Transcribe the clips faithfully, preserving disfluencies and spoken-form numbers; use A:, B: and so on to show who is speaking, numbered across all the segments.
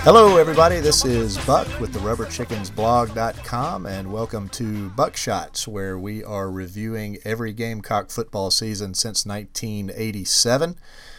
A: Hello, everybody. This is Buck with the rubber chickens blog dot com, and welcome to Buckshots, where we are reviewing every Gamecock football season since nineteen eighty-seven.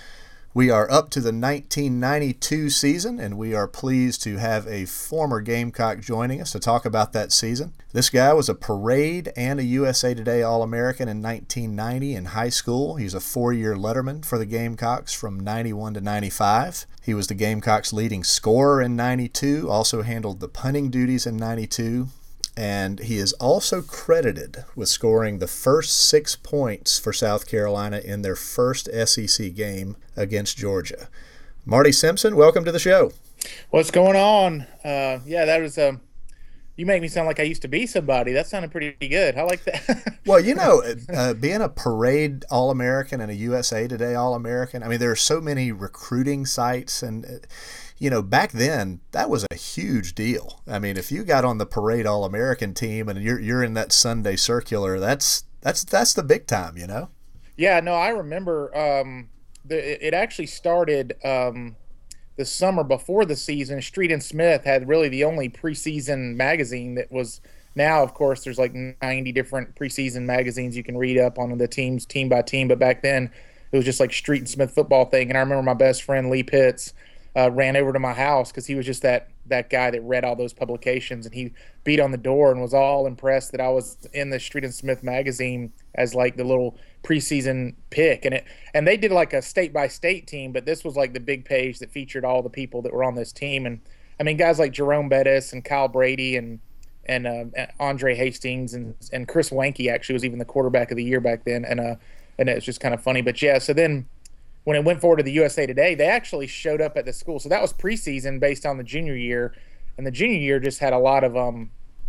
A: We are up to the nineteen ninety-two season, and we are pleased to have a former Gamecock joining us to talk about that season. This guy was a parade and a U S A Today All-American in nineteen ninety in high school. He's a four-year letterman for the Gamecocks from ninety-one to ninety-five. He was the Gamecocks' leading scorer in ninety-two, also handled the punting duties in ninety-two, and he is also credited with scoring the first six points for South Carolina in their first S E C game against Georgia. Marty Simpson, welcome to the show.
B: What's going on? Uh, yeah, that was um, you make me sound like I used to be somebody. That sounded pretty good. I like that.
A: Well, you know, uh, being a parade All-American and a U S A Today All-American, I mean, there are so many recruiting sites, and, uh, you know, back then, that was a huge deal. I mean, if you got on the parade All-American team and you're you're in that Sunday circular, that's that's that's the big time, you know?
B: Yeah, no, I remember um, the, it actually started um, the summer before the season. Street and Smith had really the only preseason magazine that was. Now, of course, there's like ninety different preseason magazines you can read up on the teams team by team. But back then, it was just like Street and Smith football thing. And I remember my best friend, Lee Pitts, uh, ran over to my house because he was just that that guy that read all those publications. And he beat on the door and was all impressed that I was in the Street and Smith magazine as like the little preseason pick. And it and they did like a state-by-state team, but this was like the big page that featured all the people that were on this team. And, I mean, guys like Jerome Bettis and Kyle Brady and – and uh, Andre Hastings and and Chris Wanke actually was even the quarterback of the year back then, and uh and it was just kind of funny. But yeah, so then when it went forward to the U S A Today, they actually showed up at the school. So that was preseason based on the junior year, and the junior year just had a lot of um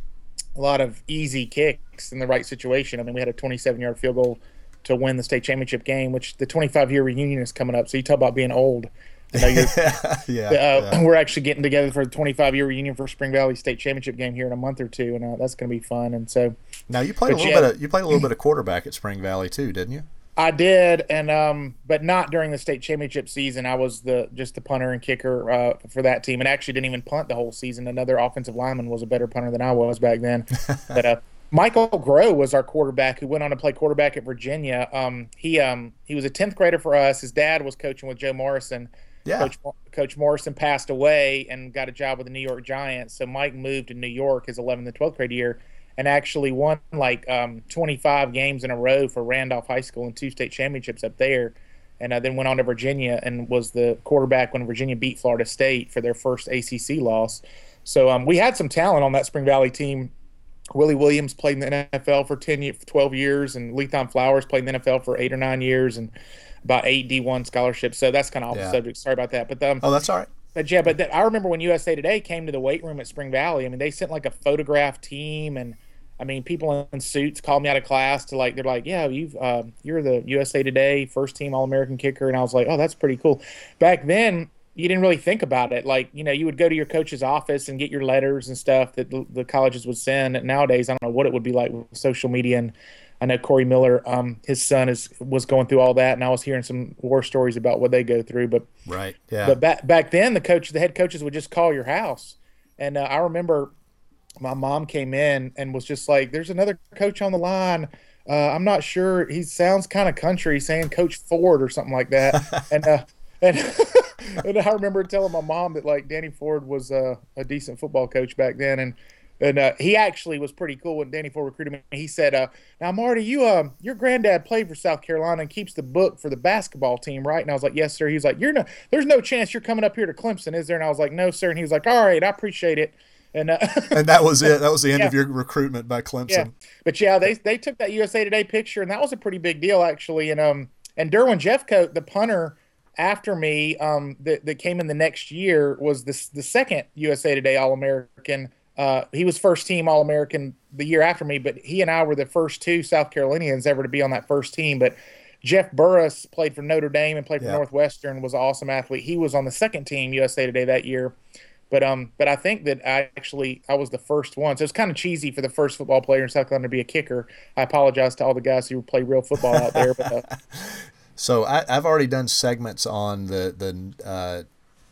B: a lot of easy kicks in the right situation. I mean, we had a twenty-seven yard field goal to win the state championship game, which the twenty-five year reunion is coming up. So you talk about being old. You know,
A: yeah,
B: yeah, uh,
A: yeah.
B: We're actually getting together for the twenty-five year reunion for Spring Valley State Championship game here in a month or two, and uh, that's going to be fun. And so,
A: now you played a little
B: yeah,
A: bit. Of, you played a little bit of quarterback at Spring Valley too, didn't you?
B: I did, and um, but not during the state championship season. I was the just the punter and kicker uh, for that team, and actually didn't even punt the whole season. Another offensive lineman was a better punter than I was back then. But uh, Michael Groh was our quarterback who went on to play quarterback at Virginia. Um, he um he was a tenth grader for us. His dad was coaching with Joe Morrison.
A: Yeah.
B: Coach, Coach Morrison passed away and got a job with the New York Giants. So Mike moved to New York his eleventh and twelfth grade year and actually won like um, twenty-five games in a row for Randolph High School and two state championships up there. And uh, then went on to Virginia and was the quarterback when Virginia beat Florida State for their first A C C loss. So um, we had some talent on that Spring Valley team. Willie Williams played in the N F L for ten, twelve years, and Lethon Flowers played in the N F L for eight or nine years, and about eight D one scholarships. So that's kind of off
A: Yeah.
B: the subject. Sorry about that. But um,
A: Oh, that's all right.
B: But yeah, but th- I remember when U S A Today came to the weight room at Spring Valley. I mean, they sent like a photograph team, and I mean, people in suits called me out of class to like, they're like, yeah, you've uh, you're the U S A Today first team All American kicker, and I was like, oh, that's pretty cool. Back then, you didn't really think about it. Like, you know, you would go to your coach's office and get your letters and stuff that the, the colleges would send. And nowadays, I don't know what it would be like with social media. And I know Corey Miller, um, his son is was going through all that, and I was hearing some war stories about what they go through. But
A: right, yeah.
B: But back back then, the coach, the head coaches would just call your house, and uh, I remember my mom came in and was just like, "There's another coach on the line. Uh, I'm not sure. He sounds kind of country, saying Coach Ford or something like that." and uh, and and I remember telling my mom that like Danny Ford was uh, a decent football coach back then, and. And uh, he actually was pretty cool when Danny Ford recruited me. He said, uh, now, Marty, you, uh, your granddad played for South Carolina and keeps the book for the basketball team, right? And I was like, yes, sir. He was like, you're no, there's no chance you're coming up here to Clemson, is there? And I was like, no, sir. And he was like, all right, I appreciate it. And uh,
A: and that was it. That was the end
B: yeah.
A: of your recruitment by Clemson.
B: Yeah. But, yeah, they they took that U S A Today picture, and that was a pretty big deal, actually. And um and Derwin Jeffcoat, the punter after me um that, that came in the next year, was this, the second U S A Today All-American. Uh, he was first team All-American the year after me, but he and I were the first two South Carolinians ever to be on that first team. But Jeff Burris played for Notre Dame and played for
A: yeah.
B: Northwestern, was an awesome athlete. He was on the second team U S A Today that year. But um, but I think that I actually I was the first one. So it's kind of cheesy for the first football player in South Carolina to be a kicker. I apologize to all the guys who play real football out there. But uh,
A: so I, I've already done segments on the the uh,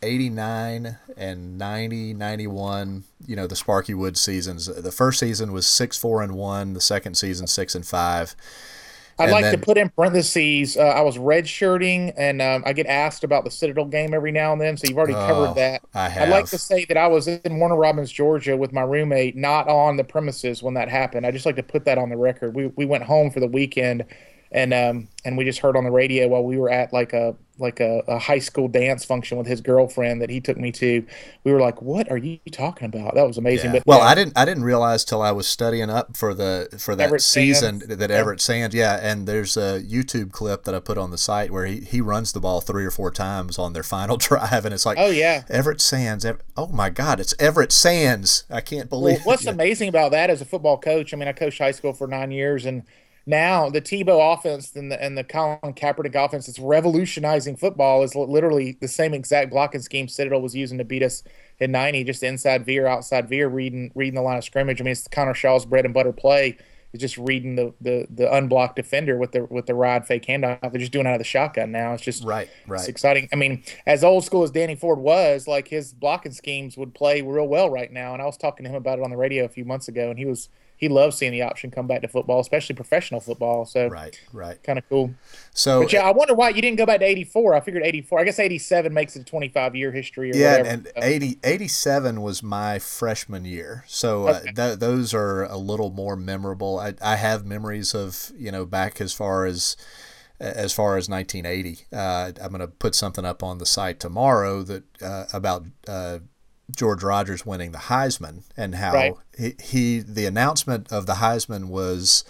A: eighty-nine and ninety, ninety-one, you know, the Sparky Woods seasons. The first season was six, four, and one. The second season, six and five.
B: I'd
A: And
B: like
A: then,
B: to put in parentheses, uh, I was redshirting, and um, I get asked about the Citadel game every now and then, so you've already
A: oh,
B: covered that.
A: I have.
B: I'd like to say that I was in Warner Robins, Georgia with my roommate, not on the premises when that happened. I just like to put that on the record. We we went home for the weekend, and um and we just heard on the radio while we were at like a like a, a high school dance function with his girlfriend that he took me to. We were like, "What are you talking about?" That was amazing.
A: Yeah.
B: But
A: well,
B: yeah,
A: I didn't I didn't realize till I was studying up for the for that
B: Everett
A: season
B: Sands.
A: that
B: Yeah.
A: Everett Sands, yeah, and there's a YouTube clip that I put on the site where he, he runs the ball three or four times on their final drive, and it's like,
B: Oh yeah.
A: Everett Sands, Ev- oh my God, it's Everett Sands! I can't
B: Well,
A: believe.
B: what's
A: it.
B: amazing about that as a football coach, I mean, I coached high school for nine years, and now the Tebow offense and the and the Colin Kaepernick offense is revolutionizing football. Is literally the same exact blocking scheme Citadel was using to beat us in ninety, just inside veer, outside veer, reading reading the line of scrimmage. I mean, it's Connor Shaw's bread and butter play. Is just reading the, the the unblocked defender with the with the ride fake handoff. They're just doing it out of the shotgun now. It's just
A: Right,
B: It's
A: right.
B: exciting. I mean, as old school as Danny Ford was, like his blocking schemes would play real well right now. And I was talking to him about it on the radio a few months ago, and he was he loves seeing the option come back to football, especially professional football. So
A: Right, right.
B: kind of cool.
A: So
B: But yeah, I wonder why you didn't go back to eighty-four. I figured eighty-four. I guess eighty-seven makes it a twenty-five year history or
A: yeah,
B: whatever.
A: and
B: So,
A: eighty, eighty-seven was my freshman year, so uh,
B: Okay.
A: th- those are a little more memorable. I, I have memories of, you know, back as far as as far as nineteen eighty. Uh, I'm going to put something up on the site tomorrow that uh, about uh, George Rogers winning the Heisman and how
B: Right.
A: he, he the announcement of the Heisman was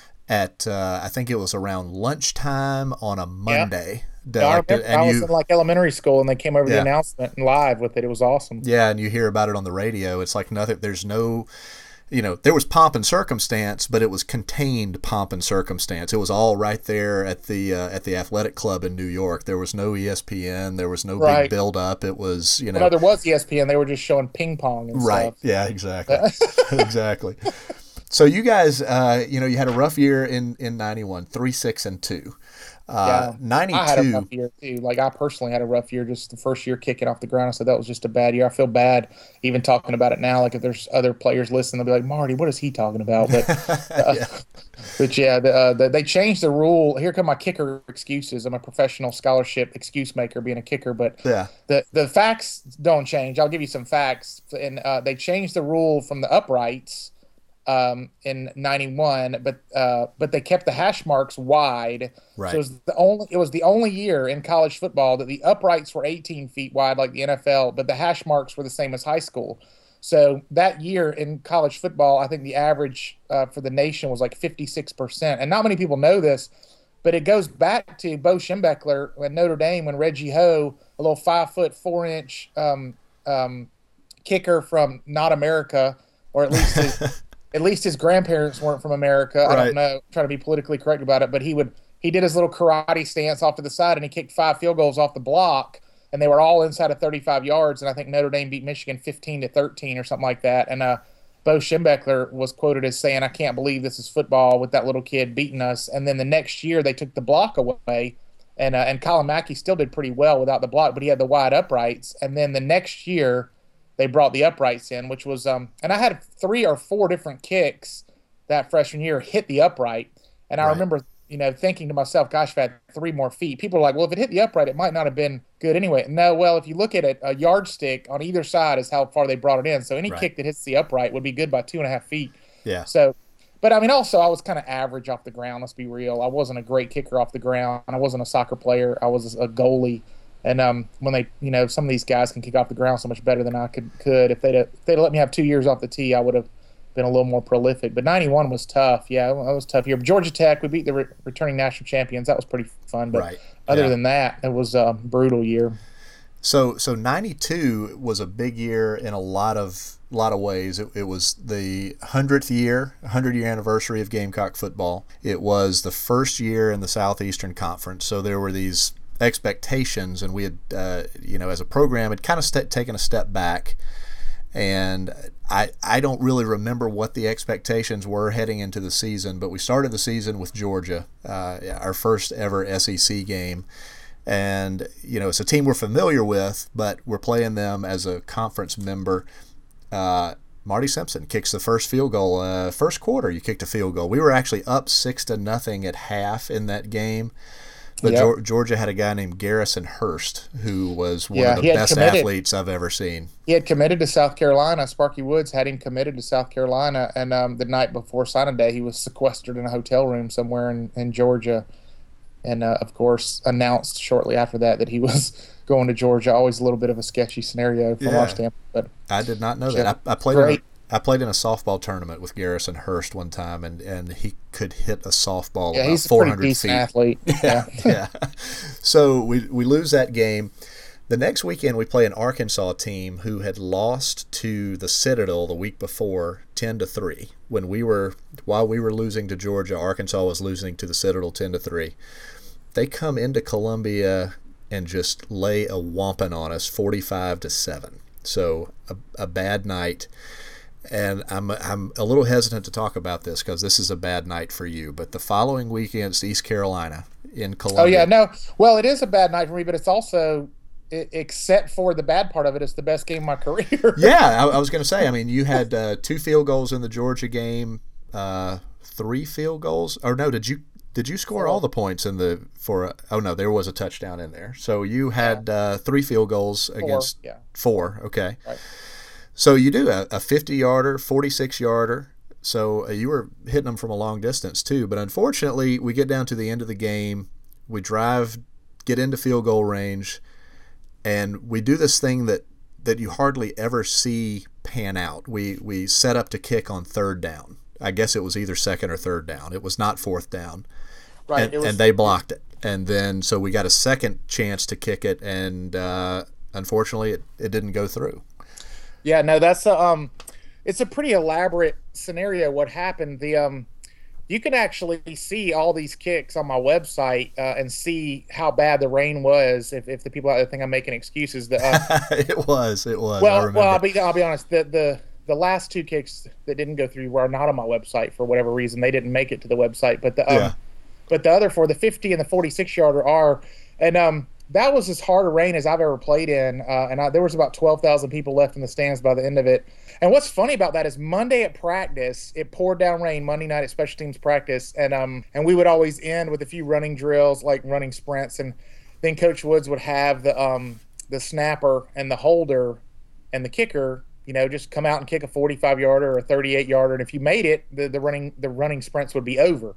A: at uh, I think it was around lunchtime on a Monday. The-
B: Yeah, I
A: like the-
B: remember I was in like elementary school, and they came over
A: Yeah.
B: the announcement and live with it. It was awesome.
A: Yeah, and you hear about it on the radio. It's like nothing. There's no, you know, there was pomp and circumstance, but it was contained pomp and circumstance. It was all right there at the uh, at the athletic club in New York. There was no E S P N. There was no
B: Right.
A: big build up. It was, you know,
B: No, there was E S P N. They were just showing ping pong and
A: right.
B: stuff.
A: Yeah, exactly, exactly. So you guys, uh, you know, you had a rough year in in ninety-one, three, six, and two. Uh,
B: Yeah. I had a
A: ninety-two.
B: rough year too. Like I personally had a rough year, just the first year kicking off the ground. I said that was just a bad year. I feel bad even talking about it now. Like if there's other players listening, they'll be like, "Marty, what is he talking about?" But, uh,
A: Yeah.
B: but yeah, the, uh, the, they changed the rule. Here come my kicker excuses. I'm a professional scholarship excuse maker, being a kicker. But
A: Yeah.
B: the the facts don't change. I'll give you some facts. And uh, they changed the rule from the uprights um, in ninety-one, but uh, but they kept the hash marks wide.
A: Right.
B: So it was the only it was the only year in college football that the uprights were eighteen feet wide, like the N F L, but the hash marks were the same as high school. So that year in college football, I think the average uh, for the nation was like fifty-six percent, and not many people know this. But it goes back to Bo Schembechler at Notre Dame when Reggie Ho, a little five foot four inch um, um, kicker from not America, or at least his, at least his grandparents weren't from America. I
A: Right.
B: don't know. I'm trying to be politically correct about it, but he would he did his little karate stance off to the side, and he kicked five field goals off the block, and they were all inside of thirty-five yards. And I think Notre Dame beat Michigan fifteen to thirteen or something like that. And uh, Bo Schembechler was quoted as saying, "I can't believe this is football with that little kid beating us." And then the next year they took the block away, and uh, and Colin Mackey still did pretty well without the block, but he had the wide uprights. And then the next year they brought the uprights in, which was um, and I had three or four different kicks that freshman year hit the upright, and I
A: Right.
B: remember you know thinking to myself, "Gosh, if I had three more feet." People are like, "Well, if it hit the upright, it might not have been good anyway." No, well, if you look at it, a yardstick on either side is how far they brought it in. So any
A: Right.
B: kick that hits the upright would be good by two and a half feet.
A: Yeah.
B: So, but I mean, also I was kind of average off the ground. Let's be real. I wasn't a great kicker off the ground. I wasn't a soccer player. I was a goalie. And um, when they, you know, some of these guys can kick off the ground so much better than I could. Could if they'd if they'd let me have two years off the tee, I would have been a little more prolific. But ninety-one was tough. Yeah, that was a tough year. Georgia Tech, we beat the re- returning national champions. That was pretty fun. But
A: Right.
B: other
A: Yeah.
B: than that, it was a brutal year.
A: So so ninety-two was a big year in a lot of lot of ways. It, it was the hundredth year, hundred year anniversary of Gamecock football. It was the first year in the Southeastern Conference. So there were these expectations, and we had, uh, you know, as a program, had kind of st- taken a step back. And I I don't really remember what the expectations were heading into the season, but we started the season with Georgia, uh, our first ever S E C game. And, you know, it's a team we're familiar with, but we're playing them as a conference member. Uh, Marty Simpson kicks the first field goal. Uh, first quarter, you kicked a field goal. We were actually up six to nothing at half in that game. But yep. Georgia had a guy named Garrison Hurst, who was one
B: yeah,
A: of the best committed. athletes I've ever seen.
B: He had committed to South Carolina. Sparky Woods had him committed to South Carolina, and um, the night before signing day, he was sequestered in a hotel room somewhere in, in Georgia. And, uh, of course, announced shortly after that that he was going to Georgia. Always a little bit of a sketchy scenario from yeah. our standpoint. But
A: I did not know that. I, I played in a, I played in a softball tournament with Garrison Hurst one time, and, and he could hit a softball
B: yeah,
A: about
B: he's
A: four
B: a
A: hundred
B: pretty decent
A: feet.
B: athlete.
A: Yeah, yeah. So we we lose that game. The next weekend we play an Arkansas team who had lost to the Citadel the week before, ten to three. When we were while we were losing to Georgia, Arkansas was losing to the Citadel ten to three. They come into Columbia and just lay a whomping on us, forty-five to seven. So a, a bad night. And I'm I'm a little hesitant to talk about this because this is a bad night for you. But the following week against East Carolina in Columbia.
B: Oh yeah, no. Well, it is a bad night for me, but it's also, except for the bad part of it, it's the best game of my career.
A: yeah, I, I was going to say. I mean, you had uh, two field goals in the Georgia game, uh, three field goals, or no? Did you did you score all the points in the for? A, oh no, there was a touchdown in there. So you had uh, three field goals against
B: four. Yeah.
A: four. Okay.
B: Right.
A: So you do a, a fifty-yarder, forty-six-yarder. So uh, you were hitting them from a long distance too. But unfortunately, we get down to the end of the game. We drive, get into field goal range, and we do this thing that, that you hardly ever see pan out. We we set up to kick on third down. I guess it was either second or third down. It was not fourth down.
B: Right.
A: And,
B: it was,
A: and they blocked it. And then so we got a second chance to kick it, and uh, unfortunately, it, it didn't go through.
B: Yeah, no, that's a um, it's a pretty elaborate scenario. What happened? The um, you can actually see all these kicks on my website uh, and see how bad the rain was. If, if the people out there think I'm making excuses, the, uh,
A: it was, it was.
B: Well, well, I'll be I'll be honest. The the the last two kicks that didn't go through were not on my website for whatever reason. They didn't make it to the website, but the um,
A: yeah.
B: but the other four, the fifty and the forty-six yarder, are, and um. That was as hard a rain as I've ever played in, uh, and I, there was about twelve thousand people left in the stands by the end of it. And what's funny about that is Monday at practice, it poured down rain Monday night at special teams practice, and um and we would always end with a few running drills, like running sprints, and then Coach Woods would have the um the snapper and the holder and the kicker, you know, just come out and kick a forty-five yarder or a thirty-eight yarder, and if you made it, the, the running the running sprints would be over.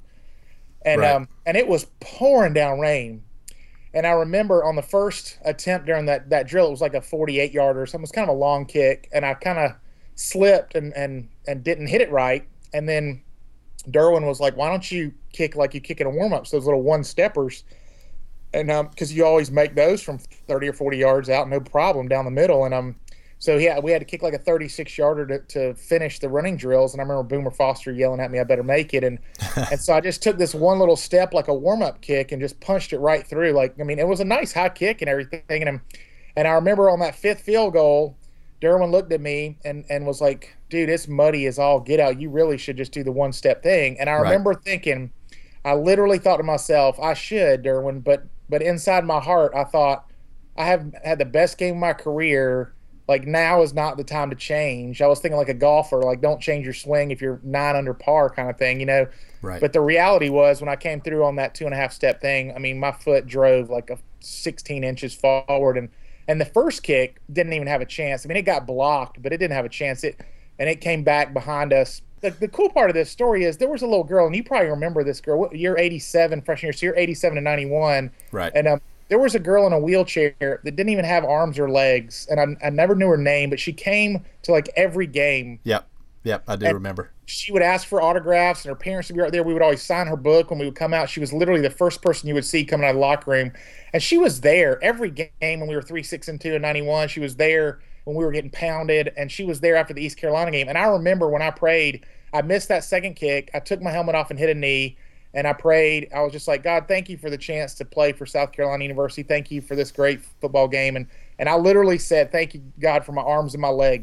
B: And
A: right.
B: um and it was pouring down rain. And I remember on the first attempt during that, that drill, it was like a forty-eight yarder. So it was kind of a long kick. And I kind of slipped and, and, and didn't hit it right. And then Derwin was like, why don't you kick like you kick in a warm-up, so those little one-steppers. And um, because you always make those from thirty or forty yards out, no problem, down the middle. And um, so yeah, we had to kick like a thirty-six yarder to, to finish the running drills. And I remember Boomer Foster yelling at me, I better make it. And and so I just took this one little step, like a warm-up kick, and just punched it right through. Like, I mean, it was a nice high kick and everything. And, I'm, and I remember on that fifth field goal, Derwin looked at me and, and was like, dude, it's muddy as all get out. You really should just do the one-step thing. And I remember right. thinking, I literally thought to myself, I should, Derwin, but but inside my heart, I thought, I have had the best game of my career. Like, now is not the time to change. I was thinking like a golfer, like, don't change your swing if you're nine under par kind of thing, you know?
A: Right.
B: But the reality was, when I came through on that two and a half step thing, I mean, my foot drove like a sixteen inches forward, and and the first kick didn't even have a chance. I mean, it got blocked, but it didn't have a chance. It and it came back behind us. The, the cool part of this story is there was a little girl, and you probably remember this girl. Year eighty-seven, freshman year, so you're eighty-seven to ninety-one.
A: Right.
B: And um, there was a girl in a wheelchair that didn't even have arms or legs, and I, I never knew her name, but she came to like every game.
A: Yep. Yep, I do
B: and
A: remember.
B: She would ask for autographs, and her parents would be right there. We would always sign her book when we would come out. She was literally the first person you would see coming out of the locker room. And she was there every game when we were three six and two in ninety-one. She was there when we were getting pounded, and she was there after the East Carolina game. And I remember when I prayed, I missed that second kick. I took my helmet off and hit a knee, and I prayed. I was just like, God, thank you for the chance to play for South Carolina University. Thank you for this great football game. And and I literally said, thank you, God, for my arms and my legs.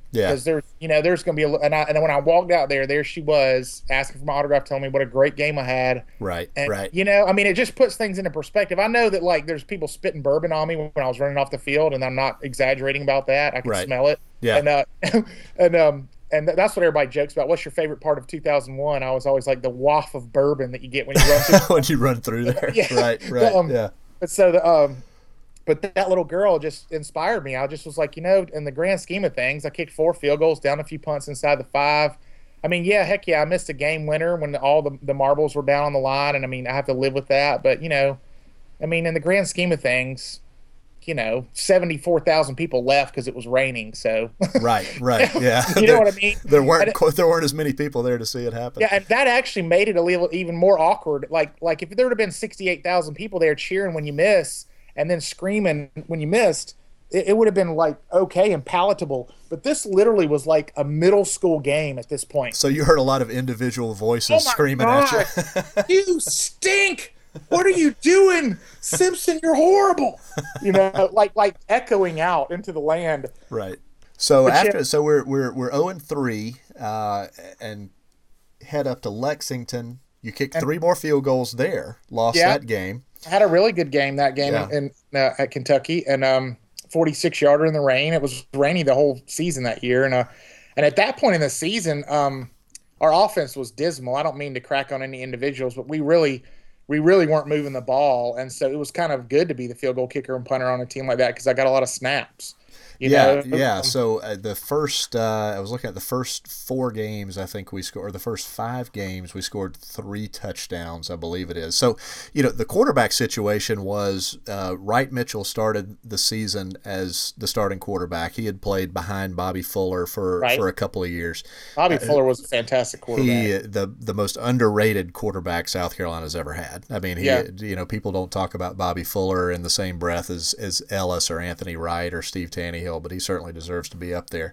A: Yeah.
B: Because there's, you know, there's going to be a, and I, and when I walked out there, there she was asking for my autograph, telling me what a great game I had.
A: Right.
B: And,
A: right.
B: you know, I mean, it just puts things into perspective. I know that, like, there's people spitting bourbon on me when I was running off the field, and I'm not exaggerating about that. I can
A: Right.
B: smell it.
A: Yeah.
B: And, uh, and, um, and that's what everybody jokes about. What's your favorite part of two thousand one? I was always like the waft of bourbon that you get when you run through.
A: when you run through there.
B: Yeah.
A: Right. Right.
B: Um,
A: yeah.
B: But so the, um, but that little girl just inspired me. I just was like, you know, in the grand scheme of things, I kicked four field goals, down a few punts inside the five. I mean, yeah, heck yeah, I missed a game winner when all the, the marbles were down on the line, and I mean, I have to live with that. But, you know, I mean, in the grand scheme of things, you know, seventy-four thousand people left because it was raining. So
A: right, right, yeah.
B: you know what I mean?
A: There weren't
B: and,
A: there weren't as many people there to see it happen.
B: Yeah, and that actually made it a little even more awkward. Like like if there would have been sixty-eight thousand people there cheering when you miss and then screaming when you missed, it, it would have been like okay and palatable. But this literally was like a middle school game at this point.
A: So you heard a lot of individual voices
B: oh
A: screaming
B: God.
A: at you.
B: You stink! What are you doing, Simpson? You're horrible. You know, like like echoing out into the land.
A: Right. So
B: but
A: after
B: yeah.
A: so we're we're we're zero and three, uh, and head up to Lexington. You kicked
B: and,
A: three more field goals there. Lost
B: yeah,
A: that game.
B: Had a really good game that game
A: yeah.
B: in uh, at Kentucky, and um, forty-six yarder in the rain. It was rainy the whole season that year, and uh, and at that point in the season, um, our offense was dismal. I don't mean to crack on any individuals, but we really. We really weren't moving the ball, and so it was kind of good to be the field goal kicker and punter on a team like that because I got a lot of snaps. You
A: yeah,
B: know?
A: yeah. So uh, the first, uh, I was looking at the first four games. I think we scored, or the first five games, we scored three touchdowns, I believe it is. So, you know, the quarterback situation was uh, Wright Mitchell started the season as the starting quarterback. He had played behind Bobby Fuller for,
B: right.
A: for a couple of years.
B: Bobby
A: uh,
B: Fuller was a fantastic quarterback.
A: He, the the most underrated quarterback South Carolina's ever had. I mean, he,
B: yeah.
A: you know, people don't talk about Bobby Fuller in the same breath as as Ellis or Anthony Wright or Steve Tannehill. But he certainly deserves to be up there.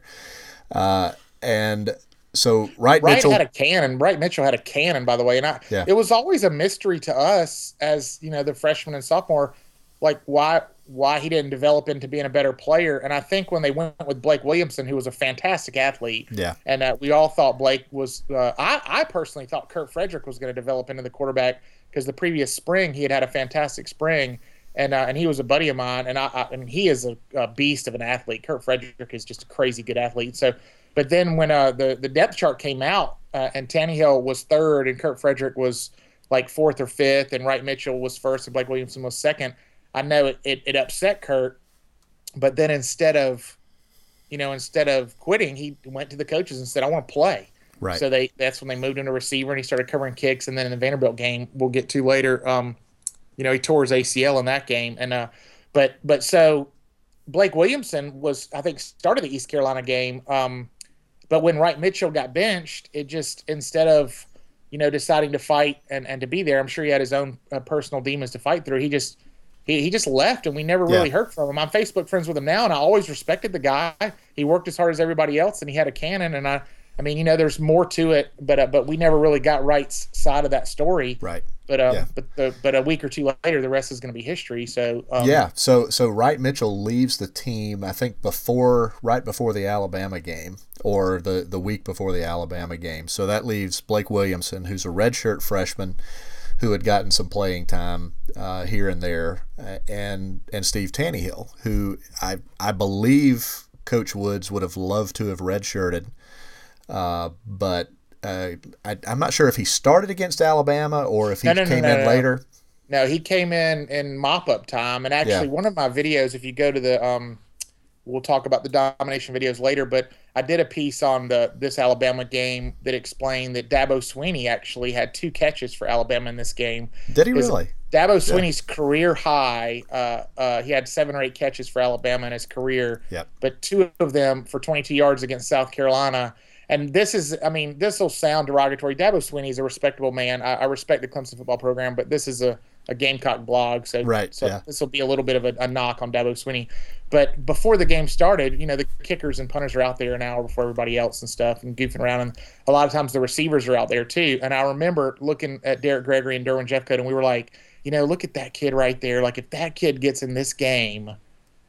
A: Uh, and so Wright,
B: Wright
A: Mitchell
B: had a cannon. Wright Mitchell had a cannon, by the way. And I,
A: yeah.
B: it was always a mystery to us as, you know, the freshman and sophomore, like why why he didn't develop into being a better player. And I think when they went with Blake Williamson, who was a fantastic athlete,
A: yeah,
B: and uh, we all thought Blake was uh, – I, I personally thought Kurt Frederick was going to develop into the quarterback because the previous spring he had had a fantastic spring. And uh, and he was a buddy of mine, and I, I, I mean he is a, a beast of an athlete. Kurt Frederick is just a crazy good athlete. So, but then when uh, the the depth chart came out, uh, and Tannehill was third, and Kurt Frederick was like fourth or fifth, and Wright Mitchell was first, and Blake Williamson was second. I know it, it, it upset Kurt, but then instead of, you know, instead of quitting, he went to the coaches and said, "I want to play."
A: Right.
B: So they that's when they moved into receiver, and he started covering kicks, and then in the Vanderbilt game, we'll get to later. Um, You know, he tore his A C L in that game, and uh, but but so Blake Williamson was, I think, started the East Carolina game. Um, but when Wright Mitchell got benched, it just instead of, you know, deciding to fight and, and to be there, I'm sure he had his own uh, personal demons to fight through. He just he he just left, and we never really
A: yeah.
B: heard from him. I'm Facebook friends with him now, and I always respected the guy. He worked as hard as everybody else, and he had a cannon. And I, I mean, you know, there's more to it, but uh, but we never really got Wright's side of that story.
A: Right.
B: But um,
A: yeah.
B: but the, but a week or two later, the rest is going to be history. So um,
A: yeah, so so Wright Mitchell leaves the team, I think before right before the Alabama game, or the the week before the Alabama game. So that leaves Blake Williamson, who's a redshirt freshman, who had gotten some playing time uh, here and there, uh, and and Steve Tannehill, who I I believe Coach Woods would have loved to have redshirted, uh, but. Uh, I, I'm not sure if he started against Alabama or if he
B: no, no,
A: came
B: no, no,
A: in
B: no.
A: later.
B: No, he came in in mop-up time. And actually,
A: Yeah.
B: one of my videos, if you go to the um, – we'll talk about the domination videos later, but I did a piece on the this Alabama game that explained that Dabo Swinney actually had two catches for Alabama in this game.
A: Did he really?
B: Dabo Swinney's career high, uh, uh, he had seven or eight catches for Alabama in his career,
A: Yep.
B: but two of them for twenty-two yards against South Carolina. And this is, I mean, this will sound derogatory. Dabo Swinney is a respectable man. I, I respect the Clemson football program, but this is a, a Gamecock blog. So,
A: right,
B: so
A: yeah.
B: this will be a little bit of a, a knock on Dabo Swinney. But before the game started, you know, the kickers and punters are out there an hour before everybody else and stuff and goofing around. And a lot of times the receivers are out there too. And I remember looking at Derek Gregory and Derwin Jeffcoat, and we were like, you know, look at that kid right there. Like, if that kid gets in this game,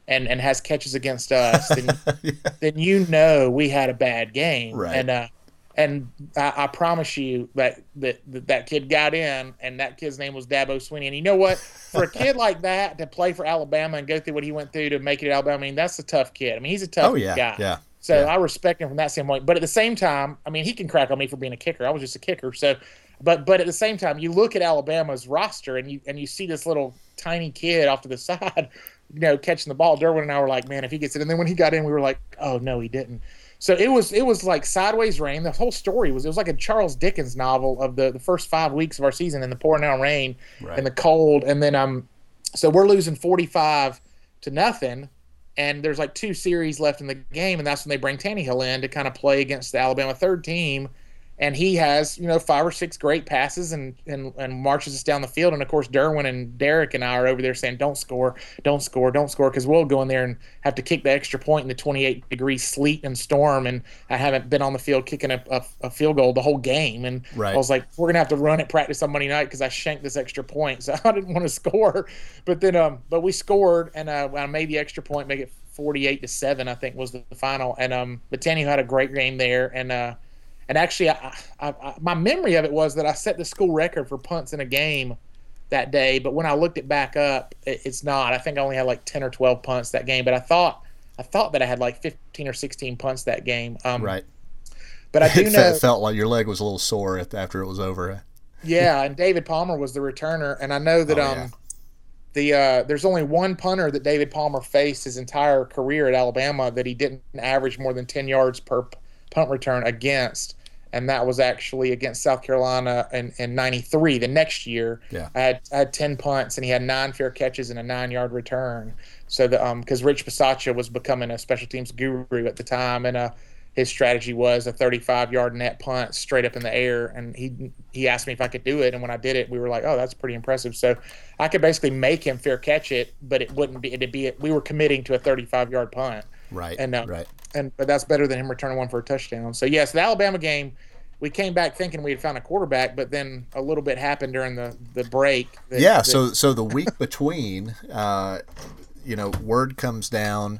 B: and and has catches against us, then
A: yeah.
B: then you know we had a bad game.
A: Right.
B: And uh, and I, I promise you that, that that that kid got in, and that kid's name was Dabo Swinney. And you know what? For a kid like that to play for Alabama and go through what he went through to make it at Alabama, I mean, that's a tough kid. I mean, he's a tough
A: oh, yeah,
B: guy.
A: Yeah.
B: So
A: yeah.
B: I respect him from that standpoint. But at the same time, I mean, he can crack on me for being a kicker. I was just a kicker. So, but but at the same time, you look at Alabama's roster and you and you see this little tiny kid off to the side, you know, catching the ball. Derwin and I were like, man, if he gets it. And then when he got in, we were like, oh no, he didn't. So it was it was like sideways rain. The whole story was it was like a Charles Dickens novel of the, the first five weeks of our season in the pouring down rain
A: right.
B: and the cold. And then um, so we're losing forty-five to nothing. And there's like two series left in the game, and that's when they bring Tannehill in to kind of play against the Alabama third team. And he has, you know, five or six great passes and, and, and marches us down the field. And, of course, Derwin and Derek and I are over there saying, don't score, don't score, don't score, because we'll go in there and have to kick the extra point in the twenty-eight degree sleet and storm. And I haven't been on the field kicking a, a, a field goal the whole game. And
A: right.
B: I was like, we're going to have to run at practice on Monday night because I shanked this extra point. So I didn't want to score. But then um, but we scored, and uh, I made the extra point, make it forty-eight to seven, I think was the final. And um, but Tannehill had a great game there. And, uh, And actually, I, I, I, my memory of it was that I set the school record for punts in a game that day. But when I looked it back up, it, it's not. I think I only had like ten or twelve punts that game. But I thought I thought that I had like fifteen or sixteen punts that game. Um,
A: right.
B: But I do
A: it
B: know
A: it felt like your leg was a little sore after it was over.
B: Yeah, and David Palmer was the returner. And I know that
A: oh,
B: um,
A: yeah.
B: the uh, there's only one punter that David Palmer faced his entire career at Alabama that he didn't average more than ten yards per punt return against. And that was actually against South Carolina in, in ninety-three, the next year.
A: Yeah.
B: I had, I had ten punts, and he had nine fair catches and a nine-yard return. So the um because Rich Bisaccia was becoming a special teams guru at the time, and uh, his strategy was a thirty-five-yard net punt straight up in the air. And he he asked me if I could do it, and when I did it, we were like, oh, that's pretty impressive. So I could basically make him fair catch it, but it wouldn't be – it'd be – we were committing to a thirty-five-yard punt.
A: Right,
B: and, uh,
A: right.
B: And but that's better than him returning one for a touchdown. So yes, the Alabama game, we came back thinking we had found a quarterback, but then a little bit happened during the, the break. That,
A: yeah.
B: that,
A: so so the week between, uh, you know, word comes down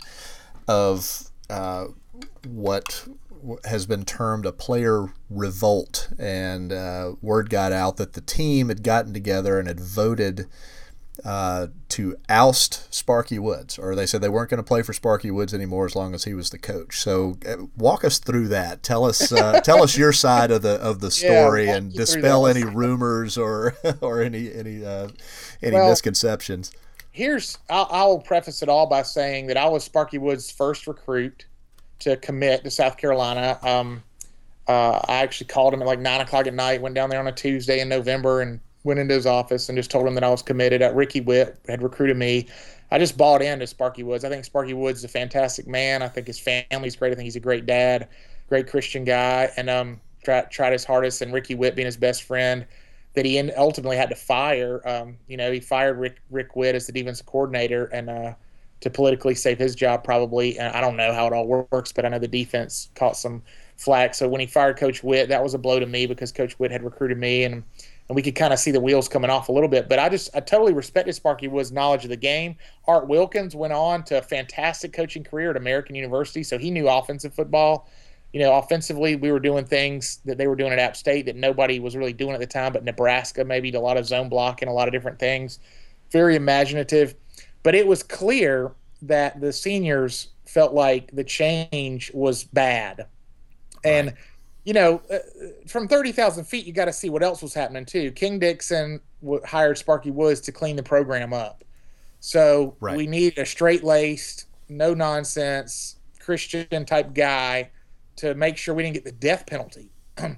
A: of uh, what has been termed a player revolt, and uh, word got out that the team had gotten together and had voted uh, to oust Sparky Woods, or they said they weren't going to play for Sparky Woods anymore as long as he was the coach. So uh, walk us through that. Tell us uh, tell us your side of the of the story,
B: yeah,
A: and dispel any rumors or or any any uh, any
B: well,
A: misconceptions.
B: Here's I'll, I'll preface it all by saying that I was Sparky Woods' first recruit to commit to South Carolina. Um, uh, I actually called him at like nine o'clock at night. Went down there on a Tuesday in November and went into his office and just told him that I was committed. Uh, Ricky Witt had recruited me. I just bought into Sparky Woods. I think Sparky Woods is a fantastic man. I think his family's great. I think he's a great dad, great Christian guy, and um, tried, tried his hardest. And Ricky Witt being his best friend, that he ultimately had to fire. Um, you know, he fired Rick Rick Witt as the defensive coordinator, and uh, to politically save his job probably. And I don't know how it all works, but I know the defense caught some flack. So when he fired Coach Witt, that was a blow to me because Coach Witt had recruited me, and and we could kind of see the wheels coming off a little bit. But I just I totally respected Sparky Woods' knowledge of the game. Art Wilkins went on to a fantastic coaching career at American University, so he knew offensive football. You know, offensively, we were doing things that they were doing at App State that nobody was really doing at the time, but Nebraska maybe did a lot of zone blocking, a lot of different things. Very imaginative. But it was clear that the seniors felt like the change was bad. And – you know, uh, from thirty thousand feet, you got to see what else was happening, too. King Dixon w- hired Sparky Woods to clean the program up. So
A: right.
B: we needed a straight-laced, no-nonsense, Christian-type guy to make sure we didn't get the death penalty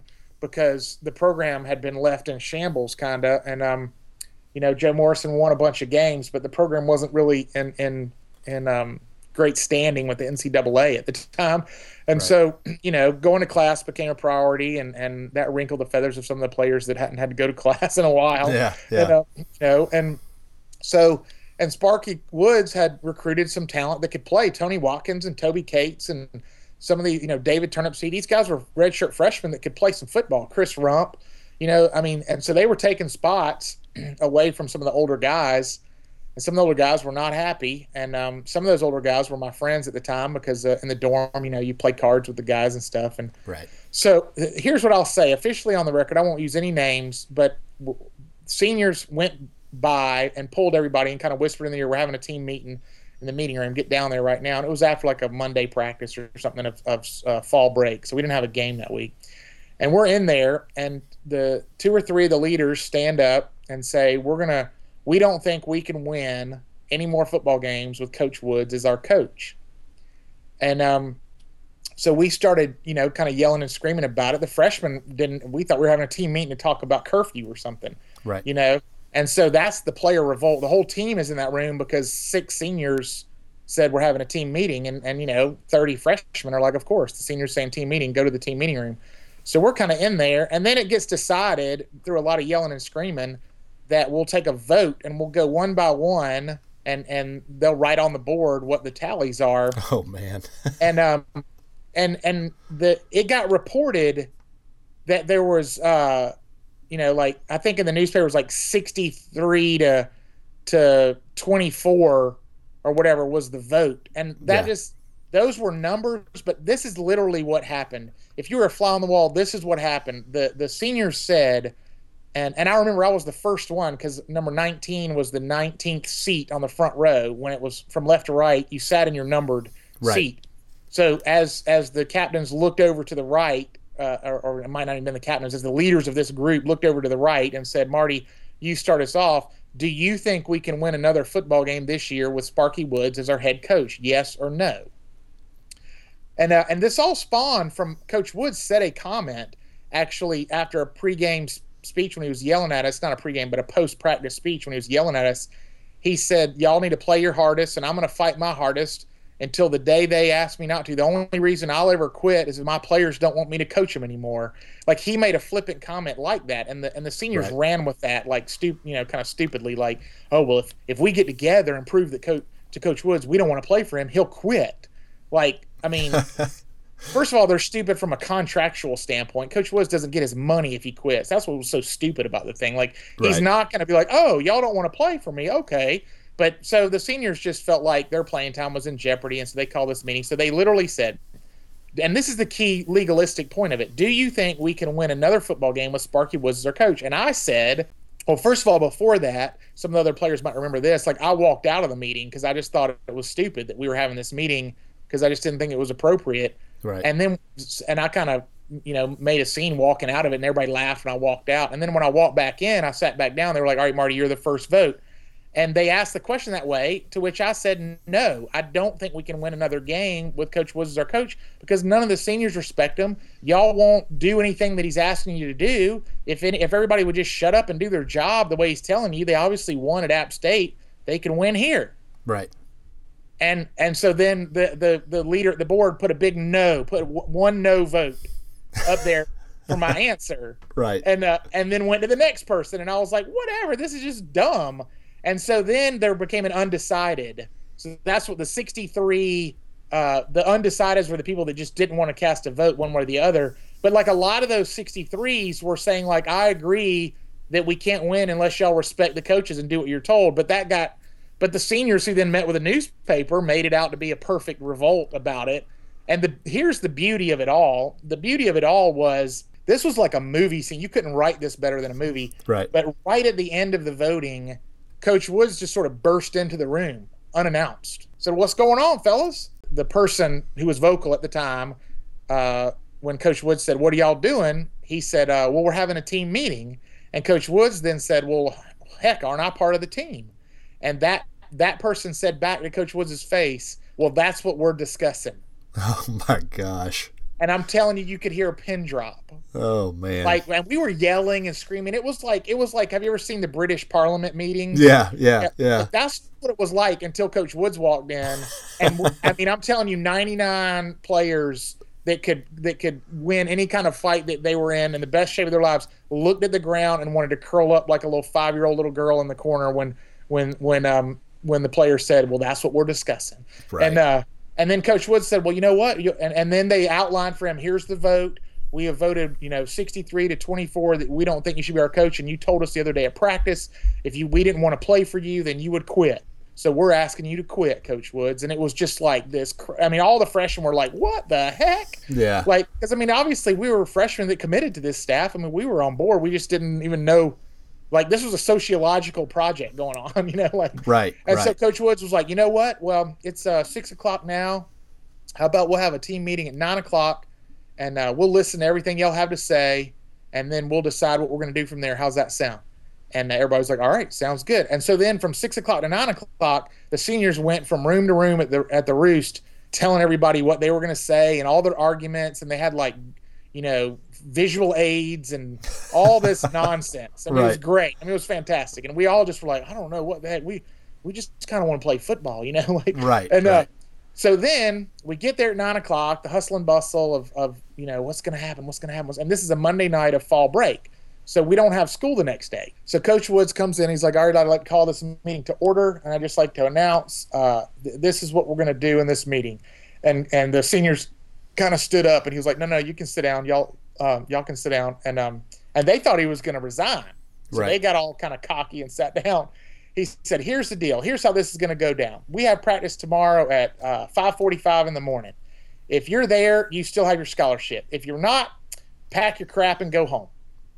B: because the program had been left in shambles, kind of. And, um, you know, Joe Morrison won a bunch of games, but the program wasn't really in, in, in um, great standing with the N C double A at the time. And right. so, you know, going to class became a priority, and, and that wrinkled the feathers of some of the players that hadn't had to go to class in a while.
A: Yeah, yeah.
B: And, uh, you know, and so, and Sparky Woods had recruited some talent that could play. Tony Watkins and Toby Cates and some of the, you know, David Turnipseed. These guys were redshirt freshmen that could play some football. Chris Rump, you know, I mean, and so they were taking spots away from some of the older guys. and some of the older guys were not happy. And um, some of those older guys were my friends at the time because uh, in the dorm, you know, you play cards with the guys and stuff. And
A: right.
B: So uh, here's what I'll say officially on the record. I won't use any names, but w- seniors went by and pulled everybody and kind of whispered in the ear, we're having a team meeting in the meeting room. Get down there right now. And it was after like a Monday practice or something of, of uh, fall break. So we didn't have a game that week. And we're in there, and the two or three of the leaders stand up and say, we're going to, we don't think we can win any more football games with Coach Woods as our coach. And um, so we started, you know, kind of yelling and screaming about it. The freshmen didn't, we thought we were having a team meeting to talk about curfew or something,
A: right?
B: You know? And so that's the player revolt. The whole team is in that room because six seniors said we're having a team meeting, and, and you know, thirty freshmen are like, of course, the seniors saying team meeting, go to the team meeting room. So we're kind of in there, and then it gets decided through a lot of yelling and screaming that we'll take a vote and we'll go one by one, and, and they'll write on the board what the tallies are.
A: Oh man.
B: and um and and the it got reported that there was uh you know, like I think in the newspaper it was like sixty-three to to twenty-four or whatever was the vote. And that
A: yeah.
B: just those were numbers, but this is literally what happened. If you were a fly on the wall, this is what happened. The the seniors said, and, and I remember I was the first one because number nineteen was the nineteenth seat on the front row. When it was from left to right, you sat in your numbered
A: right.
B: seat. So as as the captains looked over to the right, uh, or, or it might not have been the captains, as the leaders of this group looked over to the right and said, Marty, you start us off. Do you think we can win another football game this year with Sparky Woods as our head coach? Yes or no? And uh, and this all spawned from Coach Woods said a comment actually after a pregame speech when he was yelling at us, not a pregame, but a post-practice speech when he was yelling at us. He said, y'all need to play your hardest, and I'm going to fight my hardest until the day they ask me not to. The only reason I'll ever quit is if my players don't want me to coach them anymore. Like, he made a flippant comment like that, and the and the seniors
A: right.
B: ran with that, like, stu- you know, kind of stupidly, like, oh, well, if, if we get together and prove that co- to Coach Woods we don't want to play for him, he'll quit. Like, I mean, first of all, they're stupid from a contractual standpoint. Coach Woods doesn't get his money if he quits. That's what was so stupid about the thing. Like, he's
A: right.
B: not going to be like, oh, y'all don't want to play for me. Okay. But so the seniors just felt like their playing time was in jeopardy, and so they called this meeting. So they literally said, and this is the key legalistic point of it, do you think we can win another football game with Sparky Woods as our coach? And I said, well, first of all, before that, some of the other players might remember this, like I walked out of the meeting because I just thought it was stupid that we were having this meeting because I just didn't think it was appropriate.
A: Right.
B: And then, and I kind of, you know, made a scene walking out of it, and everybody laughed, and I walked out. And then when I walked back in, I sat back down. They were like, all right, Marty, you're the first vote. And they asked the question that way, to which I said, no, I don't think we can win another game with Coach Woods as our coach because none of the seniors respect him. Y'all won't do anything that he's asking you to do. If any, if everybody would just shut up and do their job the way he's telling you, they obviously won at App State. They can win here.
A: Right.
B: And and so then the, the, the leader, the board put a big no, put one no vote up there for my answer.
A: Right.
B: And uh, and then went to the next person, and I was like, whatever, this is just dumb. And so then there became an undecided. So that's what the sixty-three, uh, the undecideds were the people that just didn't want to cast a vote one way or the other. But like a lot of those sixty-threes were saying like, I agree that we can't win unless y'all respect the coaches and do what you're told. But that got, but the seniors who then met with a newspaper made it out to be a perfect revolt about it. And the here's the beauty of it all. The beauty of it all was this was like a movie scene. You couldn't write this better than a movie.
A: Right.
B: But right at the end of the voting, Coach Woods just sort of burst into the room unannounced. Said, what's going on, fellas? The person who was vocal at the time, uh, when Coach Woods said, what are y'all doing? He said, uh, well, we're having a team meeting. And Coach Woods then said, well, heck, aren't I part of the team? And that that person said back to Coach Woods' face, well, that's what we're discussing.
A: Oh, my gosh.
B: And I'm telling you, you could hear a pin drop.
A: Oh, man.
B: Like, and we were yelling and screaming. It was like, it was like, have you ever seen the British Parliament meetings?
A: Yeah, yeah, yeah.
B: That's what it was like until Coach Woods walked in. And I mean, I'm telling you, ninety-nine players that could that could win any kind of fight that they were in in the best shape of their lives looked at the ground and wanted to curl up like a little five-year-old little girl in the corner when when when um when the player said, well, that's what we're discussing.
A: Right.
B: And uh and then Coach Woods said, well, you know what? You, and, and then they outlined for him, here's the vote. We have voted, you know, sixty-three to twenty-four that we don't think you should be our coach. And you told us the other day at practice, if you we didn't want to play for you, then you would quit. So we're asking you to quit, Coach Woods. And it was just like this. I mean, all the freshmen were like, what the heck?
A: Yeah.
B: Like, because, I mean, obviously we were freshmen that committed to this staff. I mean, we were on board. We just didn't even know. Like, this was a sociological project going on, you know? like
A: Right,
B: And
A: right.
B: so Coach Woods was like, you know what? Well, it's uh, six o'clock now. How about we'll have a team meeting at nine o'clock, and uh, we'll listen to everything y'all have to say, and then we'll decide what we're going to do from there. How's that sound? And everybody was like, all right, sounds good. And so then from six o'clock to nine o'clock, the seniors went from room to room at the at the Roost, telling everybody what they were going to say and all their arguments. And they had, like, you know, visual aids and all this nonsense. I mean,
A: right.
B: It was great. I mean, it was fantastic. And we all just were like, I don't know what the heck. We, we just kind of want to play football, you know? like,
A: right,
B: and,
A: right.
B: Uh, so then we get there at nine o'clock, the hustle and bustle of, of you know, what's going to happen, what's going to happen. And this is a Monday night of fall break. So we don't have school the next day. So Coach Woods comes in. He's like, all right, I'd like to call this meeting to order. And I'd just like to announce uh, th- this is what we're going to do in this meeting. And and the seniors kind of stood up, and he was like, no, no, you can sit down. Y'all um, y'all can sit down. And um, and they thought he was going to resign. So
A: right.
B: they got all kind of cocky and sat down. He said, here's the deal. Here's how this is going to go down. We have practice tomorrow at uh, five forty-five in the morning. If you're there, you still have your scholarship. If you're not, pack your crap and go home.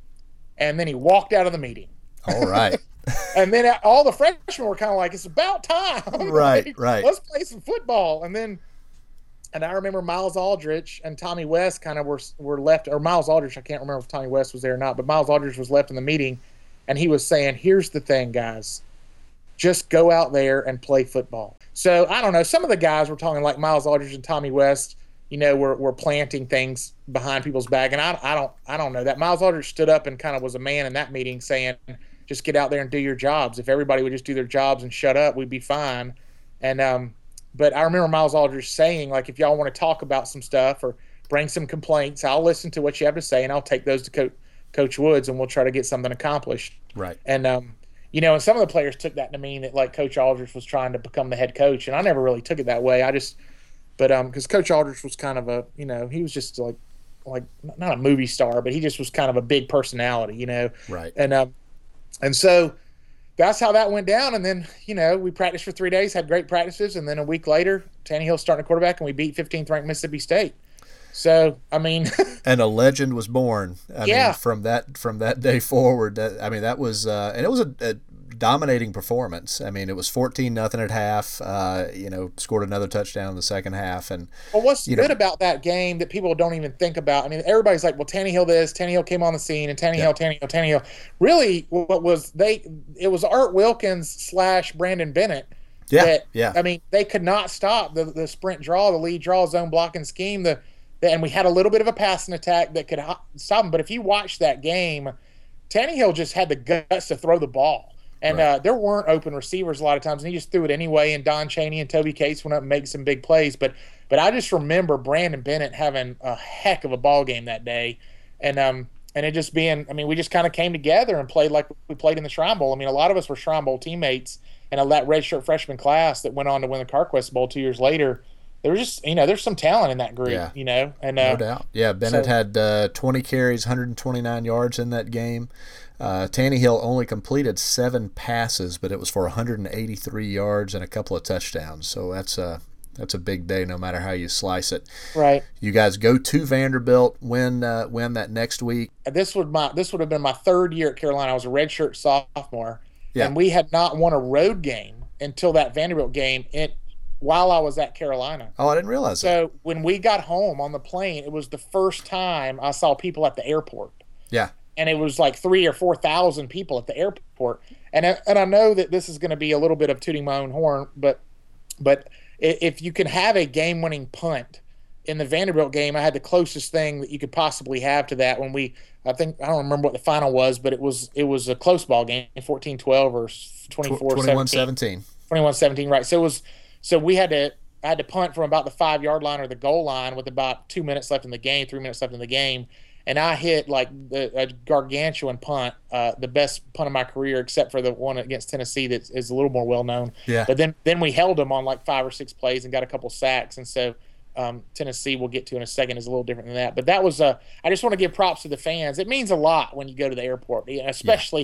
B: And then he walked out of the meeting.
A: All right.
B: And then all the freshmen were kind of like, it's about time.
A: Right,
B: like,
A: right.
B: Let's play some football. And then, and I remember Miles Aldrich and Tommy West kind of were were left, or Miles Aldrich, I can't remember if Tommy West was there or not, but Miles Aldrich was left in the meeting. And he was saying, here's the thing, guys. Just go out there and play football. So, I don't know. Some of the guys were talking like Miles Aldrich and Tommy West, you know, were, were planting things behind people's back. And I, I don't I don't know. That Miles Aldrich stood up and kind of was a man in that meeting saying, just get out there and do your jobs. If everybody would just do their jobs and shut up, we'd be fine. And um, but I remember Miles Aldrich saying, like, if y'all want to talk about some stuff or bring some complaints, I'll listen to what you have to say, and I'll take those to Co- Coach Woods, and we'll try to get something accomplished.
A: Right.
B: And um, you know, and some of the players took that to mean that, like, Coach Aldrich was trying to become the head coach, and I never really took it that way. I just, but um, because Coach Aldrich was kind of a, you know, he was just like, like not a movie star, but he just was kind of a big personality, you know.
A: Right.
B: And um, and so that's how that went down. And then, you know, we practiced for three days, had great practices, and then a week later, Tannehill's starting a quarterback, and we beat fifteenth ranked Mississippi State. So, I mean,
A: and a legend was born. I
B: yeah.
A: mean, from that from that day forward. That, I mean, that was uh, and it was a, a dominating performance. I mean, it was fourteen nothing at half. Uh, you know, scored another touchdown in the second half. And
B: well, what's
A: you
B: good
A: know,
B: about that game that people don't even think about? I mean, everybody's like, "Well, Tannehill this, Tannehill came on the scene, and Tannehill,
A: yeah.
B: Tannehill, Tannehill." Really, what was they? It was Art Wilkins slash Brandon Bennett.
A: Yeah,
B: that,
A: yeah.
B: I mean, they could not stop the the sprint draw, the lead draw, zone blocking scheme. The, the and we had a little bit of a passing attack that could stop them. But if you watch that game, Tannehill just had the guts to throw the ball. And
A: right.
B: uh, there weren't open receivers a lot of times, and he just threw it anyway. And Don Chaney and Toby Cates went up and made some big plays. But but I just remember Brandon Bennett having a heck of a ball game that day, and um and it just being, I mean, we just kind of came together and played like we played in the Shrine Bowl. I mean, a lot of us were Shrine Bowl teammates, and that redshirt freshman class that went on to win the CarQuest Bowl two years later. There was just, you know, there's some talent in that group,
A: yeah.
B: you know. And uh,
A: no doubt. Yeah, Bennett
B: so,
A: had uh, twenty carries, one hundred twenty-nine yards in that game. Uh, Tannehill only completed seven passes, but it was for one hundred eighty-three yards and a couple of touchdowns. So that's a that's a big day, no matter how you slice it.
B: Right.
A: You guys go to Vanderbilt, win uh, win that next week.
B: This would my this would have been my third year at Carolina. I was a redshirt sophomore,
A: yeah.
B: and we had not won a road game until that Vanderbilt game. It while I was at Carolina.
A: Oh, I didn't realize
B: so
A: that.
B: So when we got home on the plane, it was the first time I saw people at the airport.
A: Yeah.
B: And it was like three or four thousand people at the airport. And I, and I know that this is going to be a little bit of tooting my own horn, but but if you can have a game-winning punt in the Vanderbilt game, I had the closest thing that you could possibly have to that when we. I think I don't remember what the final was, but it was it was a close ball game, fourteen twelve or twenty-four
A: twenty-one seventeen.
B: twenty-one seventeen, right? So it was. So we had to I had to punt from about the five yard line or the goal line with about two minutes left in the game, three minutes left in the game, and I hit like the, a gargantuan punt, uh, the best punt of my career, except for the one against Tennessee that is a little more well known.
A: Yeah.
B: But then then we held them on like five or six plays and got a couple sacks, and so um, Tennessee we'll get to in a second is a little different than that. But that was uh, I just want to give props to the fans. It means a lot when you go to the airport, especially. Yeah.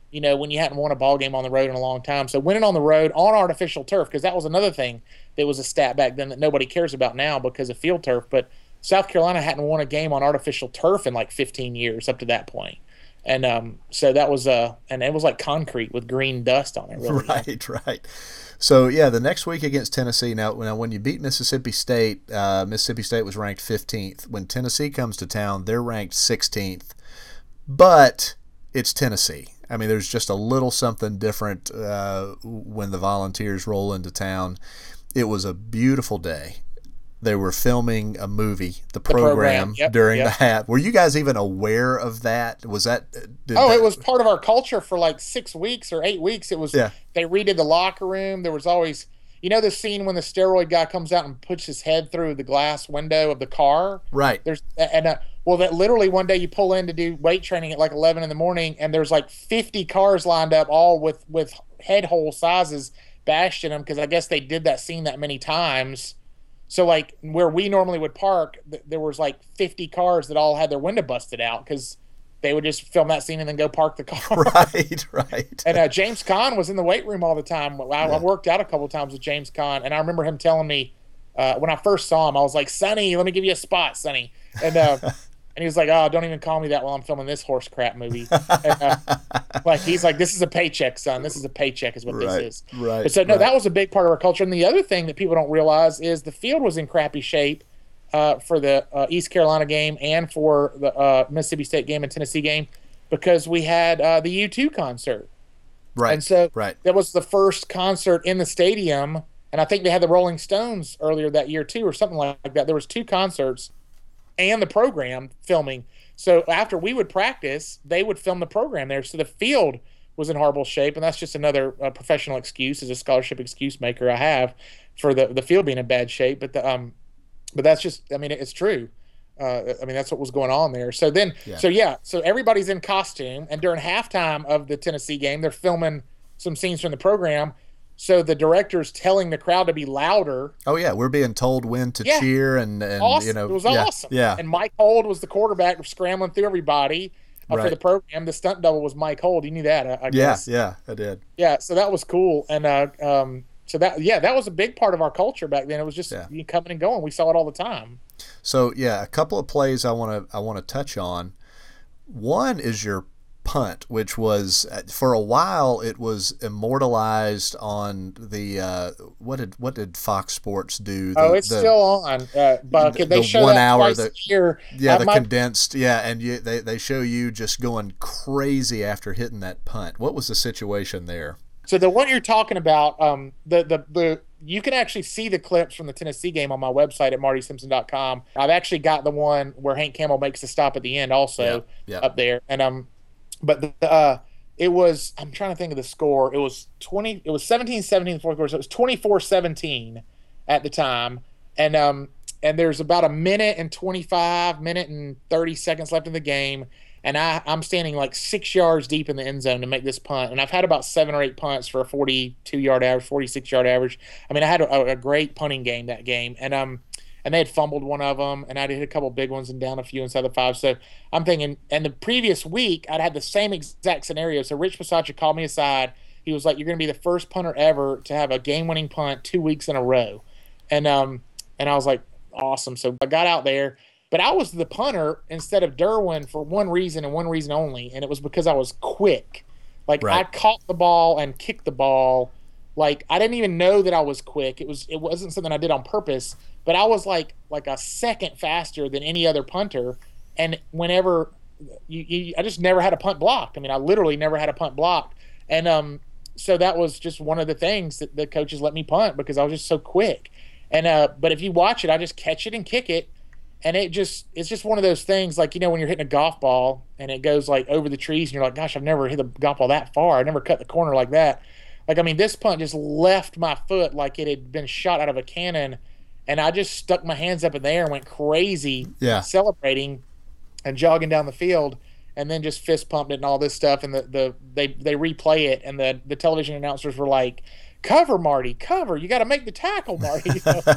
B: you know, when you hadn't won a ball game on the road in a long time. So winning on the road on artificial turf, because that was another thing that was a stat back then that nobody cares about now because of field turf. But South Carolina hadn't won a game on artificial turf in like fifteen years up to that point. And um, so that was uh, and it was like concrete with green dust on it. Really.
A: Right, right. So yeah, the next week against Tennessee. Now, now when you beat Mississippi State, uh, Mississippi State was ranked fifteenth. When Tennessee comes to town, they're ranked sixteenth. But it's Tennessee. I mean, there's just a little something different uh, when the Volunteers roll into town. It was a beautiful day. They were filming a movie, the program, the program. Yep, during yep. the half. Were you guys even aware of that? Was that? Did
B: oh,
A: that...
B: it was part of our culture for like six weeks or eight weeks. It was. Yeah. They redid the locker room. There was always, you know, the scene when the steroid guy comes out and puts his head through the glass window of the car.
A: Right.
B: There's and uh, well, that literally one day you pull in to do weight training at like eleven in the morning, and there's like fifty cars lined up, all with with head hole sizes bashed in them, because I guess they did that scene that many times. So, like, where we normally would park, th- there was, like, fifty cars that all had their window busted out because they would just film that scene and then go park the car.
A: Right, right.
B: And uh, James Conn was in the weight room all the time. I, yeah. I worked out a couple of times with James Conn, and I remember him telling me uh, when I first saw him, I was like, Sonny, let me give you a spot, Sonny. And uh, and he was like, oh, don't even call me that while I'm filming this horse crap movie. And, uh, like, he's like, this is a paycheck, son. This is a paycheck is what
A: right,
B: this is.
A: Right,
B: but so, no,
A: right.
B: that was a big part of our culture. And the other thing that people don't realize is the field was in crappy shape uh, for the uh, East Carolina game and for the uh, Mississippi State game and Tennessee game because we had uh, the U two concert.
A: Right,
B: and so
A: right.
B: that was the first concert in the stadium. And I think they had the Rolling Stones earlier that year, too, or something like that. There was two concerts and the program filming. So after we would practice, they would film the program there. So the field was in horrible shape, and that's just another uh, professional excuse, as a scholarship excuse maker I have for the, the field being in bad shape. But the, um, but that's just, I mean, it's true. Uh, I mean, that's what was going on there. So then, yeah. so yeah, so everybody's in costume, and during halftime of the Tennessee game, they're filming some scenes from the program. So the director's telling the crowd to be louder.
A: Oh yeah, we're being told when to
B: yeah.
A: cheer, and, and
B: awesome.
A: you know,
B: it was
A: yeah,
B: awesome.
A: Yeah.
B: And Mike Hold was the quarterback, scrambling through everybody uh,
A: right.
B: for the program. The stunt double was Mike Hold. You knew that, I, I guess.
A: Yeah, yeah, I did.
B: Yeah, so that was cool, and uh, um, so that yeah, that was a big part of our culture back then. It was just yeah. you coming and going. We saw it all the time.
A: So yeah, a couple of plays I want to I want to touch on. One is your punt, which was for a while it was immortalized on the uh, what did what did Fox Sports do? The,
B: oh, it's
A: the,
B: still on. Uh, but
A: the,
B: they
A: the
B: show
A: one
B: that
A: hour
B: twice
A: that,
B: a year.
A: Yeah,
B: uh,
A: the
B: my,
A: condensed. Yeah, and you, they they show you just going crazy after hitting that punt. What was the situation there?
B: So the one you're talking about, um, the the the you can actually see the clips from the Tennessee game on my website at marty simpson dot com. I've actually got the one where Hank Campbell makes the stop at the end, also
A: yeah, yeah.
B: up there, and um. But the, uh, it was, I'm trying to think of the score. It was twenty, it was seventeen seventeen in the fourth quarter. So it was twenty-four seventeen at the time. And, um, and there's about a minute and twenty-five, minute and thirty seconds left in the game. And I, I'm standing like six yards deep in the end zone to make this punt. And I've had about seven or eight punts for a forty-two yard average, forty-six yard average. I mean, I had a, a great punting game that game. And, um, and they had fumbled one of them, and I'd hit a couple big ones and down a few inside the five. So I'm thinking, and the previous week, I'd had the same exact scenario. So Rich Bisaccia called me aside. He was like, you're going to be the first punter ever to have a game-winning punt two weeks in a row. And um, and I was like, awesome. So I got out there. But I was the punter instead of Derwin for one reason and one reason only, and it was because I was quick. Like, right. I caught the ball and kicked the ball. Like, I didn't even know that I was quick. It was it wasn't something I did on purpose, but I was like like a second faster than any other punter. And whenever you, you I just never had a punt blocked. I mean, I literally never had a punt blocked. And um, so that was just one of the things that the coaches let me punt because I was just so quick. And uh, but if you watch it, I just catch it and kick it, and it just it's just one of those things. Like, you know, when you're hitting a golf ball and it goes like over the trees, and you're like, gosh, I've never hit a golf ball that far. I never cut the corner like that. Like, I mean, this punt just left my foot like it had been shot out of a cannon, and I just stuck my hands up in the air and went crazy,
A: yeah.
B: celebrating and jogging down the field, and then just fist pumped it and all this stuff. And the, the they they replay it, and the the television announcers were like, cover, Marty, cover. You got to make the tackle, Marty. You know?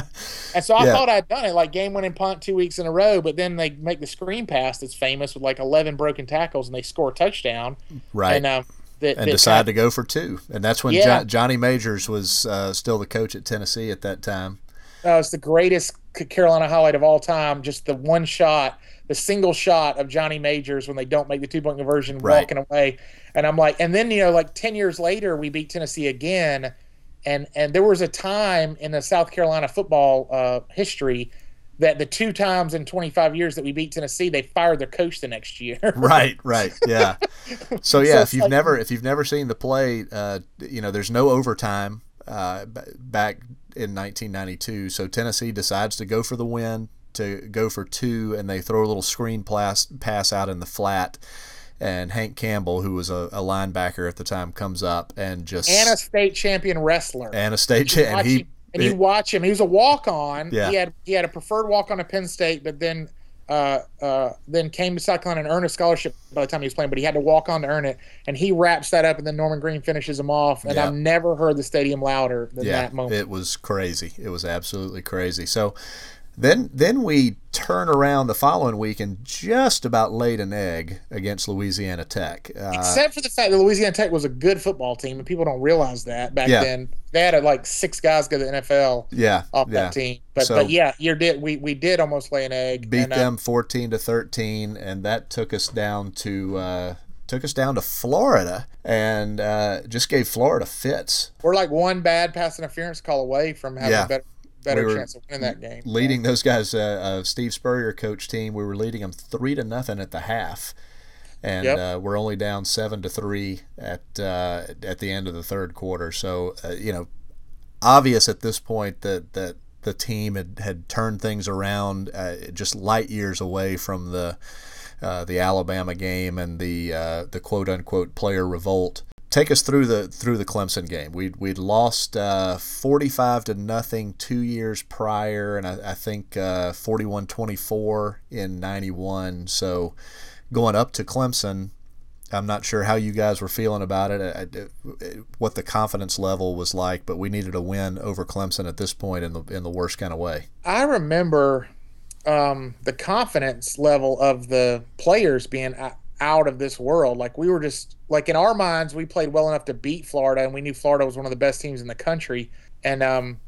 B: And so I
A: Yeah.
B: thought I'd done it, like game winning punt two weeks in a row. But then they make the screen pass that's famous with like eleven broken tackles, and they score a touchdown.
A: Right.
B: And um, that,
A: and
B: that
A: decide
B: kind of,
A: to go for two. And that's when
B: yeah,
A: jo- Johnny Majors was uh, still the coach at Tennessee at that time.
B: uh, it's the greatest Carolina highlight of all time. Just the one shot, the single shot of Johnny Majors when they don't make the two point conversion,
A: Right.
B: walking away. And I'm like, and then you know, like ten years later, we beat Tennessee again. And and there was a time in the South Carolina football uh, history that the two times in twenty-five years that we beat Tennessee, they fired their coach the next year.
A: Right, right, yeah. So yeah,
B: So
A: if
B: it's
A: you've
B: like-
A: never if you've never seen the play, uh, you know, there's no overtime uh, b- back in nineteen ninety-two. So Tennessee decides to go for the win, to go for two, and they throw a little screen pass pass out in the flat. And Hank Campbell, who was a, a linebacker at the time, comes up and just
B: And a state champion wrestler.
A: and a state
B: You
A: cha- and
B: watch
A: he
B: him- and you watch him. He was a walk on.
A: Yeah.
B: He had he had a preferred walk on at Penn State, but then uh, uh, then came to South Carolina and earned a scholarship by the time he was playing. But he had to walk on to earn it, and he wraps that up, and then Norman Green finishes him off. And
A: Yeah.
B: I've never heard the stadium louder than
A: yeah,
B: that moment.
A: it was crazy. It was absolutely crazy. So then then we turn around the following week and just about laid an egg against Louisiana Tech. Uh,
B: Except for the fact that Louisiana Tech was a good football team, and people don't realize that back
A: Yeah.
B: then. They had like six guys go to the N F L
A: yeah,
B: off
A: yeah.
B: that team. But
A: So-
B: but yeah, you did. We we did almost lay an egg.
A: Beat
B: and, uh,
A: them fourteen to thirteen, and that took us down to uh, took us down to Florida, and uh, just gave Florida fits.
B: We're like one bad pass interference call away from having
A: Yeah.
B: a better better
A: We were
B: chance of winning that game.
A: Leading those guys, uh, uh, Steve Spurrier coach team, we were leading them three to nothing at the half, and
B: Yep.
A: uh, we're only down seven to three at uh, at the end of the third quarter. So uh, you know, obvious at this point that that the team had, had turned things around, uh, just light years away from the uh, the Alabama game and the uh, the quote unquote player revolt. Take us through the through the Clemson game. We'd we'd lost uh, forty-five to nothing two years prior, and I, I think uh, forty-one twenty-four in ninety-one. So going up to Clemson, I'm not sure how you guys were feeling about it, I, I, what the confidence level was like, but we needed a win over Clemson at this point in the in the worst kind of way.
B: I remember um, the confidence level of the players being o- out of this world. Like we were just like in our minds, we played well enough to beat Florida, and we knew Florida was one of the best teams in the country. And um,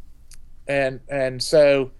B: and and so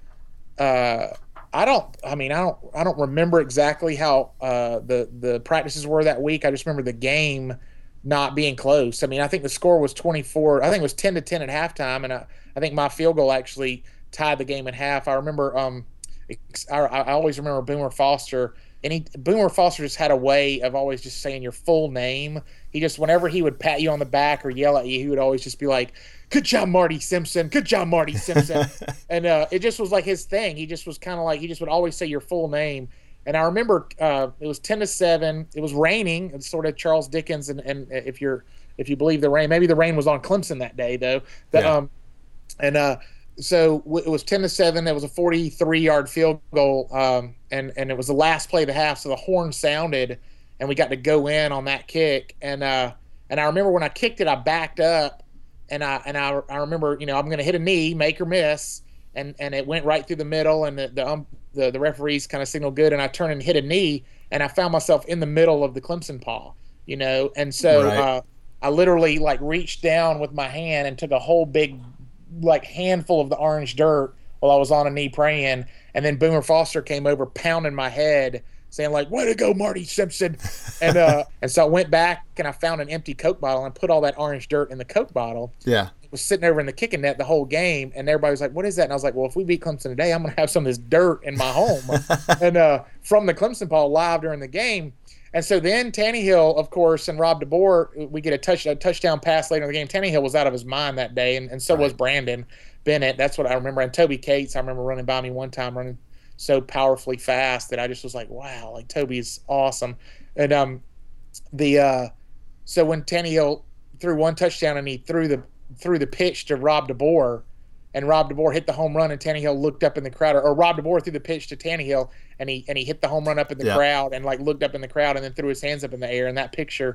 B: uh, I don't. I mean, I don't. I don't remember exactly how uh, the the practices were that week. I just remember the game not being close. I mean, I think the score was twenty-four. I think it was ten to ten at halftime, and I, I think my field goal actually tied the game in half. I remember. Um, I, I always remember Boomer Foster. And he, Boomer Foster just had a way of always just saying your full name. He just, whenever he would pat you on the back or yell at you, he would always just be like, "Good job, Marty Simpson. Good job, Marty Simpson." And uh, it just was like his thing. He just was kind of like, he just would always say your full name. And I remember uh, it was ten to seven. It was raining. It's sort of Charles Dickens. And, and if you're, if you believe the rain, maybe the rain was on Clemson that day though. The,
A: Yeah.
B: um, and uh, so it was ten to seven. It was a forty-three yard field goal. Um, and, and it was the last play of the half. So the horn sounded and we got to go in on that kick. And, uh, and I remember when I kicked it, I backed up and I, and I, I remember, you know, I'm going to hit a knee, make or miss. And, and it went right through the middle, and the, the, um, the, the referees kind of signaled good. And I turned and hit a knee, and I found myself in the middle of the Clemson paw, you know? And so,
A: Right.
B: uh, I literally like reached down with my hand and took a whole big, like handful of the orange dirt while I was on a knee praying. And then Boomer Foster came over pounding my head saying like, "Way to go, Marty Simpson." And, uh, and so I went back and I found an empty Coke bottle and put all that orange dirt in the Coke bottle.
A: Yeah.
B: It was sitting over in the kicking net the whole game. And everybody was like, "What is that?" And I was like, "Well, if we beat Clemson today, I'm going to have some of this dirt in my home." and, uh, from the Clemson paw live during the game. And so then Tannehill, of course, and Rob DeBoer, we get a touch a touchdown pass later in the game. Tannehill was out of his mind that day, and, and so
A: Right.
B: was Brandon Bennett. That's what I remember. And Toby Cates, I remember running by me one time, running so powerfully fast that I just was like, wow, like Toby is awesome. And um, the uh, so when Tannehill threw one touchdown and he threw the threw the pitch to Rob DeBoer, and Rob DeBoer hit the home run, and Tannehill looked up in the crowd, or, or Rob DeBoer threw the pitch to Tannehill, and he and he hit the home run up in the
A: Yeah.
B: crowd, and like looked up in the crowd, and then threw his hands up in the air. And that picture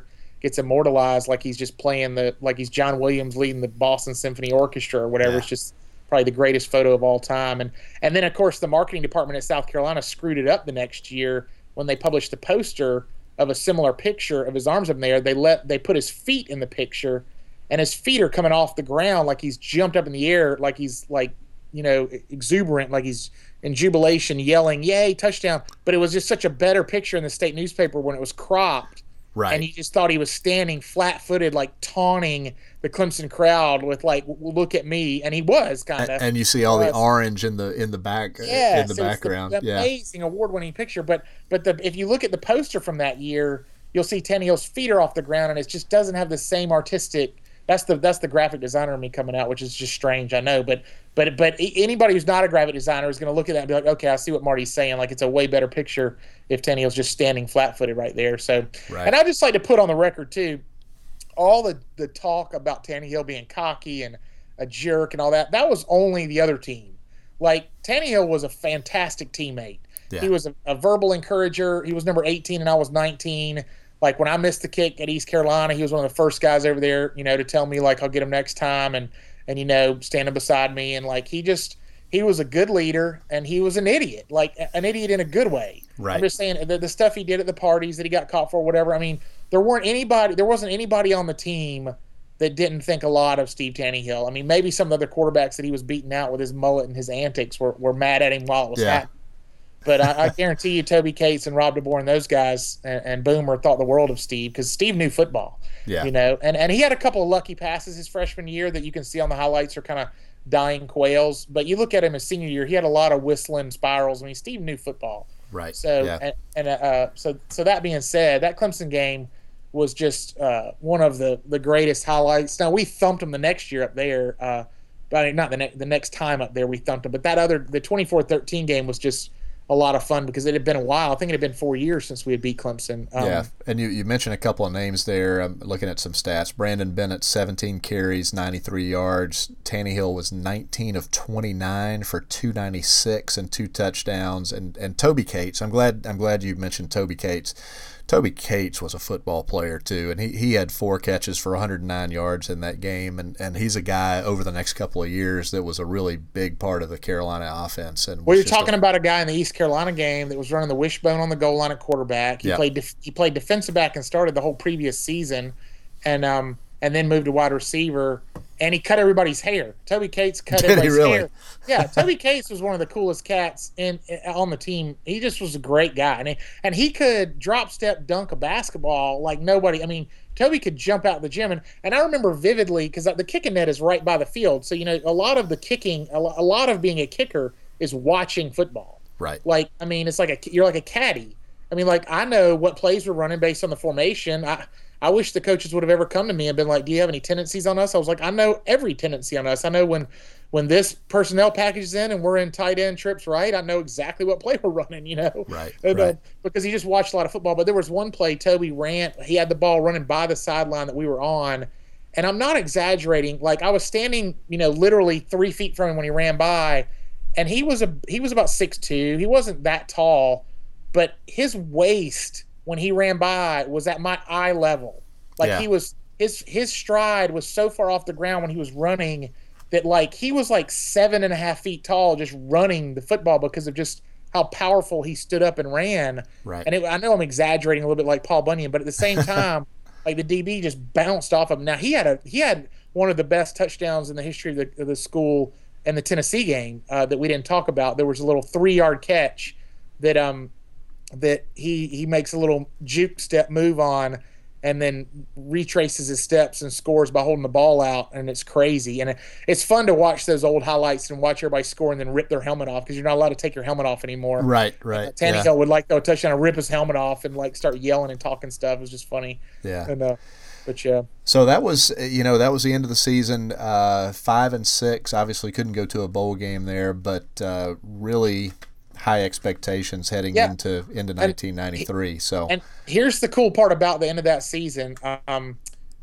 B: gets immortalized like he's just playing the like he's John Williams leading the Boston Symphony Orchestra or whatever. Yeah. It's just probably the greatest photo of all time. And and then of course the marketing department at South Carolina screwed it up the next year when they published the poster of a similar picture of his arms up in the air. They let they put his feet in the picture, and his feet are coming off the ground like he's jumped up in the air, like he's like, you know, exuberant, like he's in jubilation, yelling, "Yay, touchdown!" But it was just such a better picture in the state newspaper when it was cropped.
A: Right.
B: And you just thought he was standing flat-footed, like taunting the Clemson crowd with like, "Look at me," and he was kind of.
A: And, and you see all the orange in the in the back
B: yes,
A: in the background.
B: It's the amazing yeah. award-winning picture. But but the if you look at the poster from that year, you'll see Tannehill's feet are off the ground, and it just doesn't have the same artistic. That's the that's the graphic designer in me coming out, which is just strange, I know. But but but anybody who's not a graphic designer is going to look at that and be like, okay, I see what Marty's saying. Like, it's a way better picture if Tannehill's just standing flat-footed right there. So, right. And I just like to put on the record too, all the the talk about Tannehill being cocky and a jerk and all that, that was only the other team. Like, Tannehill was a fantastic teammate. Yeah. He was a, a verbal encourager. He was number eighteen and I was nineteen. Like, when I missed the kick at East Carolina, he was one of the first guys over there, you know, to tell me, like, I'll get him next time and, and you know, standing beside me. And, like, he just – he was a good leader, and he was an idiot, like an idiot in a good way.
A: Right.
B: I'm just saying the, the stuff he did at the parties that he got caught for, whatever. I mean, there weren't anybody – there wasn't anybody on the team that didn't think a lot of Steve Tannehill. I mean, maybe some of the other quarterbacks that he was beating out with his mullet and his antics were, were mad at him while it was yeah. happening. But I, I guarantee you, Toby Cates and Rob DeBoer and those guys and, and Boomer thought the world of Steve because Steve knew football.
A: Yeah.
B: You know, and, and he had a couple of lucky passes his freshman year that you can see on the highlights are kind of dying quails. But you look at him his senior year, he had a lot of whistling spirals. I mean, Steve knew football.
A: Right.
B: So
A: yeah.
B: and, and uh, so so that being said, that Clemson game was just uh, one of the, the greatest highlights. Now we thumped them the next year up there. Uh, but not the next the next time up there we thumped them. But that other the twenty-four thirteen game was just a lot of fun because it had been a while. I think it had been four years since we had beat Clemson. Um,
A: yeah, and you, you mentioned a couple of names there. I'm looking at some stats. Brandon Bennett, seventeen carries, ninety-three yards. Tannehill was nineteen of twenty-nine for two ninety-six and two touchdowns. And and Toby Cates, I'm glad I'm glad you mentioned Toby Cates. Toby Cates was a football player too, and he, he had four catches for one hundred nine yards in that game, and, and he's a guy over the next couple of years that was a really big part of the Carolina offense. And
B: well, you're talking a, about a guy in the East Carolina game that was running the wishbone on the goal line at quarterback. He yeah. played def, he played defensive back and started the whole previous season, and um and then moved to wide receiver. And he cut everybody's hair. Toby Cates cut
A: Did
B: everybody's
A: he really?
B: hair. Yeah, Toby Cates was one of the coolest cats in, in on the team. He just was a great guy, and he, and he could drop step dunk a basketball like nobody. I mean, Toby could jump out the gym, and, and I remember vividly because the kicking net is right by the field. So you know, a lot of the kicking, a lot of being a kicker is watching football.
A: Right.
B: Like I mean, it's like a you're like a caddy. I mean, like I know what plays we're running based on the formation. I. I wish the coaches would have ever come to me and been like, do you have any tendencies on us? I was like, I know every tendency on us. I know when when this personnel package is in and we're in tight end trips right, I know exactly what play we're running, you know?
A: Right,
B: and,
A: right.
B: Uh, because he just watched a lot of football. But there was one play, Toby ran, he had the ball running by the sideline that we were on. And I'm not exaggerating. Like, I was standing, you know, literally three feet from him when he ran by. And he was a he was about six two. He wasn't that tall. But his waist – when he ran by was at my eye level. Like yeah. he was his his stride was so far off the ground when he was running that like he was like seven and a half feet tall just running the football because of just how powerful he stood up and ran.
A: Right.
B: And it, I know I'm exaggerating a little bit like Paul Bunyan, but at the same time, like the D B just bounced off of him. Now he had a he had one of the best touchdowns in the history of the, of the school in the Tennessee game uh, that we didn't talk about. There was a little three yard catch that um that he he makes a little juke step move on and then retraces his steps and scores by holding the ball out, and it's crazy. And it, it's fun to watch those old highlights and watch everybody score and then rip their helmet off because you're not allowed to take your helmet off anymore.
A: Right, right.
B: Uh, Tannehill yeah. would like throw a touchdown and rip his helmet off and like start yelling and talking stuff. It was just funny.
A: Yeah.
B: And, uh, but yeah.
A: So that was, you know, that was the end of the season. Uh, five and six. Obviously, couldn't go to a bowl game there, but uh, really high expectations heading
B: yeah.
A: into into nineteen ninety-three.
B: And,
A: so,
B: and here's the cool part about the end of that season. Um,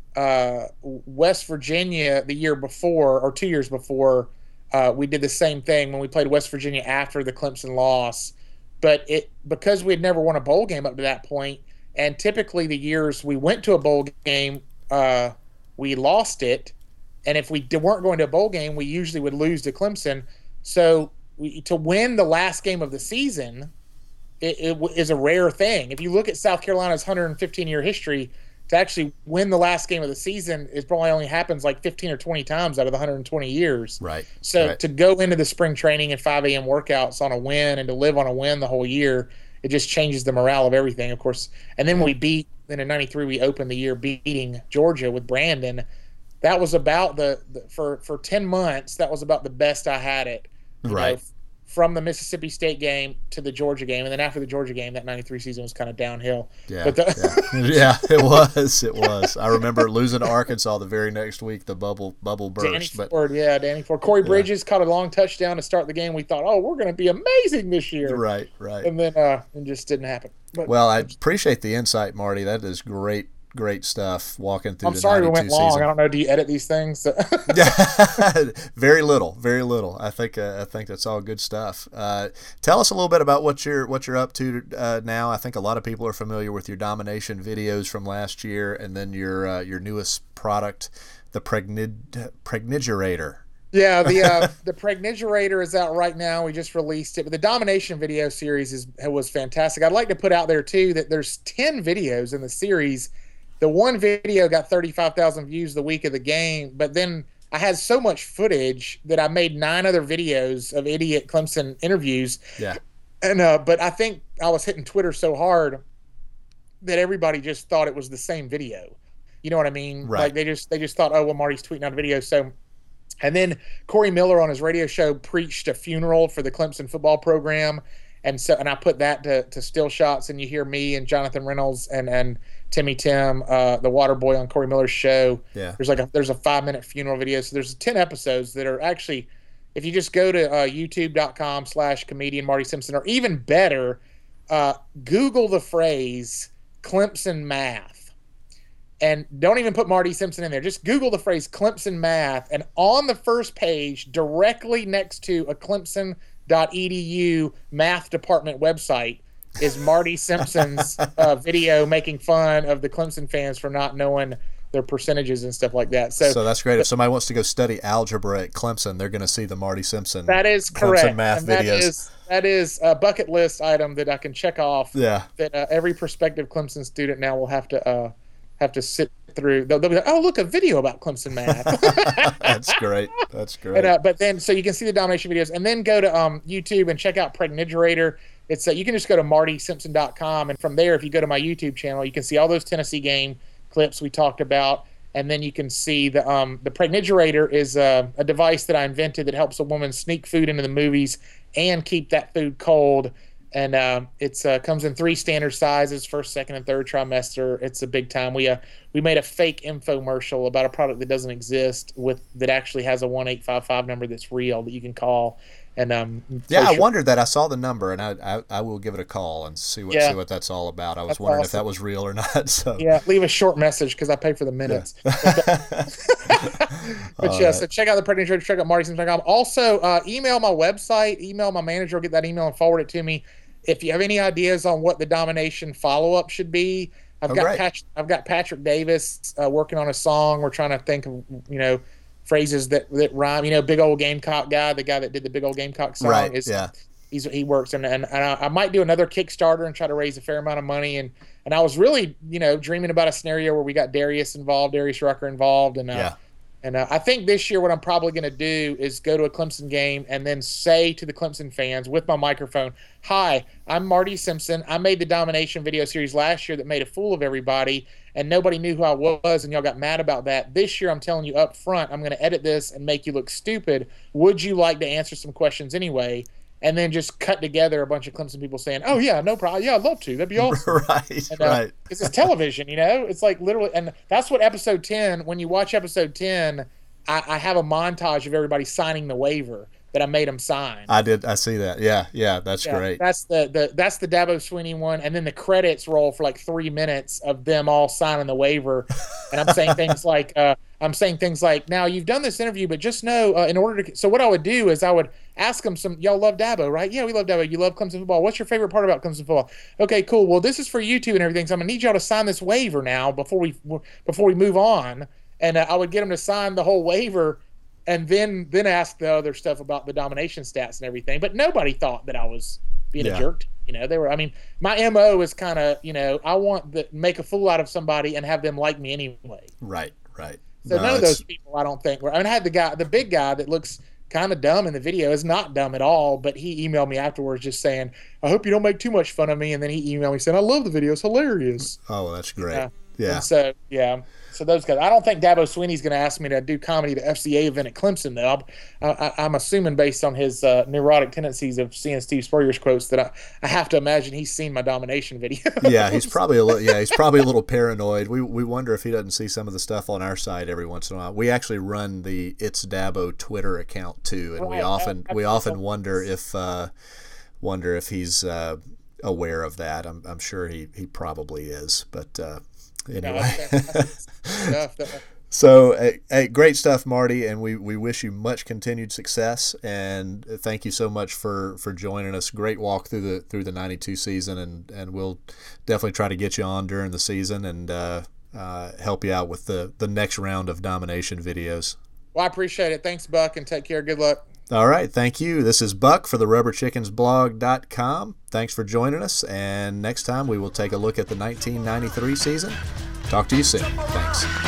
B: uh, West Virginia the year before, or two years before, uh, we did the same thing when we played West Virginia after the Clemson loss. But it because we had never won a bowl game up to that point, And typically the years we went to a bowl game, uh, we lost it. And if we d- weren't going to a bowl game, we usually would lose to Clemson. So we, to win the last game of the season it, it w- is a rare thing. If you look at South Carolina's one hundred fifteen year history, to actually win the last game of the season, it probably only happens like fifteen or twenty times out of the one hundred twenty years.
A: Right.
B: So
A: right.
B: to go into the spring training and five a.m. workouts on a win and to live on a win the whole year, it just changes the morale of everything, of course. And then we beat, then in ninety-three, we opened the year beating Georgia with Brandon. That was about the, the for, for ten months, that was about the best I had it.
A: Right.
B: Know, from the Mississippi State game to the Georgia game. And then after the Georgia game, that ninety-three season was kind of downhill.
A: Yeah,
B: but the-
A: yeah. yeah, it was. It was. I remember losing to Arkansas the very next week, the bubble bubble burst.
B: Danny
A: but
B: Ford, yeah, Danny Ford. Corey
A: Yeah.
B: Bridges caught a long touchdown to start the game. We thought, oh, we're going to be amazing this year.
A: Right, right.
B: And then uh, it just didn't happen. But,
A: Well, I appreciate the insight, Marty. That is great, great stuff. Walking through
B: I'm
A: the
B: sorry we
A: ninety-two
B: went long.
A: season.
B: I don't know. Do you edit these things?
A: very little, very little. I think uh, I think that's all good stuff. Uh, tell us a little bit about what you're what you're up to uh, now. I think a lot of people are familiar with your domination videos from last year, and then your uh, your newest product, the Pregnid Pregnigerator.
B: Yeah, the uh, the Pregnigerator is out right now. We just released it. But the Domination video series is was fantastic. I'd like to put out there, too, that there's ten videos in the series. The one video got thirty-five thousand views the week of the game, but then I had so much footage that I made nine other videos of idiot Clemson interviews.
A: Yeah.
B: And uh, but I think I was hitting Twitter so hard that everybody just thought it was the same video. You know what I mean?
A: Right.
B: Like they just they just thought, oh, well, Marty's tweeting out a video, so... And then Corey Miller on his radio show preached a funeral for the Clemson football program. And so, and I put that to, to still shots, and you hear me and Jonathan Reynolds and, and Timmy Tim, uh, the water boy on Corey Miller's show.
A: Yeah.
B: There's like a, there's a five minute funeral video. So there's ten episodes that are actually, if you just go to uh, youtube.com slash comedian Marty Simpson, or even better, uh, Google the phrase Clemson math. And don't even put Marty Simpson in there. Just Google the phrase Clemson math. And on the first page, directly next to a clemson dot e d u math department website, is Marty Simpson's uh, video making fun of the Clemson fans for not knowing their percentages and stuff like that. So,
A: so that's great. If somebody wants to go study algebra at Clemson, they're going to see the Marty Simpson.
B: That is
A: Clemson
B: correct.
A: math
B: and that
A: videos.
B: is that is a bucket list item that I can check off.
A: Yeah.
B: That uh, every prospective Clemson student now will have to uh, have to sit through. They'll, they'll be like, oh, look, a video about Clemson math.
A: That's great. That's great.
B: And, uh, but then, so you can see the domination videos, and then go to um, YouTube and check out Pregnigerator. It's uh, you can just go to marty simpson dot com, and from there, if you go to my YouTube channel, you can see all those Tennessee game clips we talked about, and then you can see the um, the Pregnigerator is uh, a device that I invented that helps a woman sneak food into the movies and keep that food cold. And uh, it's uh, comes in three standard sizes: first, second, and third trimester. It's a big time. We uh, we made a fake infomercial about a product that doesn't exist, with that actually has a one eight five five number that's real that you can call. And um,
A: yeah, I
B: sure.
A: wondered that. I saw the number, and I, I I will give it a call and see what
B: Yeah.
A: see what that's all about. I was
B: That's
A: wondering if
B: awesome.
A: that was real or not. So
B: Yeah, leave a short message because I pay for the minutes. But
A: All
B: yeah,
A: right.
B: so check out the Pregnigerator, check out marty simpson dot com. Also, uh, email my website, email my manager, will get that email and forward it to me. If you have any ideas on what the domination follow up should be, I've
A: Oh,
B: got
A: great.
B: Pat- I've got Patrick Davis uh, working on a song. We're trying to think of you know phrases that, that rhyme. You know, big old Gamecock guy, the guy that did the big old Gamecock song,
A: Right,
B: is
A: yeah.
B: he's he works and and, and I, I might do another Kickstarter and try to raise a fair amount of money. And and I was really you know dreaming about a scenario where we got Darius involved, Darius Rucker involved, and uh,
A: Yeah.
B: And uh, I think this year what I'm probably going to do is go to a Clemson game and then say to the Clemson fans with my microphone, hi, I'm Marty Simpson. I made the Domination video series last year that made a fool of everybody, and nobody knew who I was, and y'all got mad about that. This year I'm telling you up front, I'm going to edit this and make you look stupid. Would you like to answer some questions anyway? And then just cut together a bunch of Clemson people saying, oh, yeah, no problem. Yeah, I'd love to. That'd be awesome.
A: right,
B: And, uh,
A: right.
B: This is television, you know? It's like literally, and that's what episode ten, when you watch episode ten, I, I have a montage of everybody signing the waiver. that I made him sign.
A: I did. I see that. Yeah, yeah, that's
B: Yeah,
A: great.
B: that's the, the that's the Dabo Swinney one, and then the credits roll for like three minutes of them all signing the waiver, and I'm saying things like, uh, I'm saying things like, now you've done this interview, but just know, uh, in order to, so what I would do is I would ask them some, y'all love Dabo, right? Yeah, we love Dabo. You love Clemson football. What's your favorite part about Clemson football? Okay, cool. Well, this is for you two and everything, so I'm gonna need y'all to sign this waiver now before we before we move on, and uh, I would get them to sign the whole waiver. And then then ask the other stuff about the domination stats and everything. But nobody thought that I was being
A: yeah.
B: a jerk. You know, they were. I mean, my M O is kind of, you know, I want to make a fool out of somebody and have them like me anyway.
A: Right, right.
B: So
A: no,
B: none of
A: it's...
B: those people, I don't think, were. I mean, I had the guy, the big guy that looks kind of dumb in the video is not dumb at all. But he emailed me afterwards just saying, I hope you don't make too much fun of me. And then he emailed me saying, I love the video. It's hilarious.
A: Oh, well, that's great.
B: Yeah.
A: yeah.
B: And so, yeah. So those guys, I don't think Dabo Swinney's going to ask me to do comedy at the F C A event at Clemson, though. I, I, I'm assuming based on his uh, neurotic tendencies of seeing Steve Spurrier's quotes that I, I have to imagine he's seen my domination video.
A: yeah, he's probably a little, yeah, he's probably a little paranoid. We we wonder if he doesn't see some of the stuff on our side every once in a while. We actually run the It's Dabo Twitter account too, and right. we often we often wonder if uh, wonder if he's uh, aware of that. I'm I'm sure he he probably is, but. Uh, Anyway,
B: no,
A: so hey, hey, great stuff, Marty, and we, we wish you much continued success. And thank you so much for, for joining us. Great walk through the through the ninety-two season, and, and we'll definitely try to get you on during the season and uh, uh, help you out with the, the next round of domination videos.
B: Well, I appreciate it. Thanks, Buck, and take care. Good luck.
A: All right, thank you. This is Buck for the rubber chickens blog dot com. Thanks for joining us, and next time we will take a look at the nineteen ninety-three season. Talk to you soon. Thanks.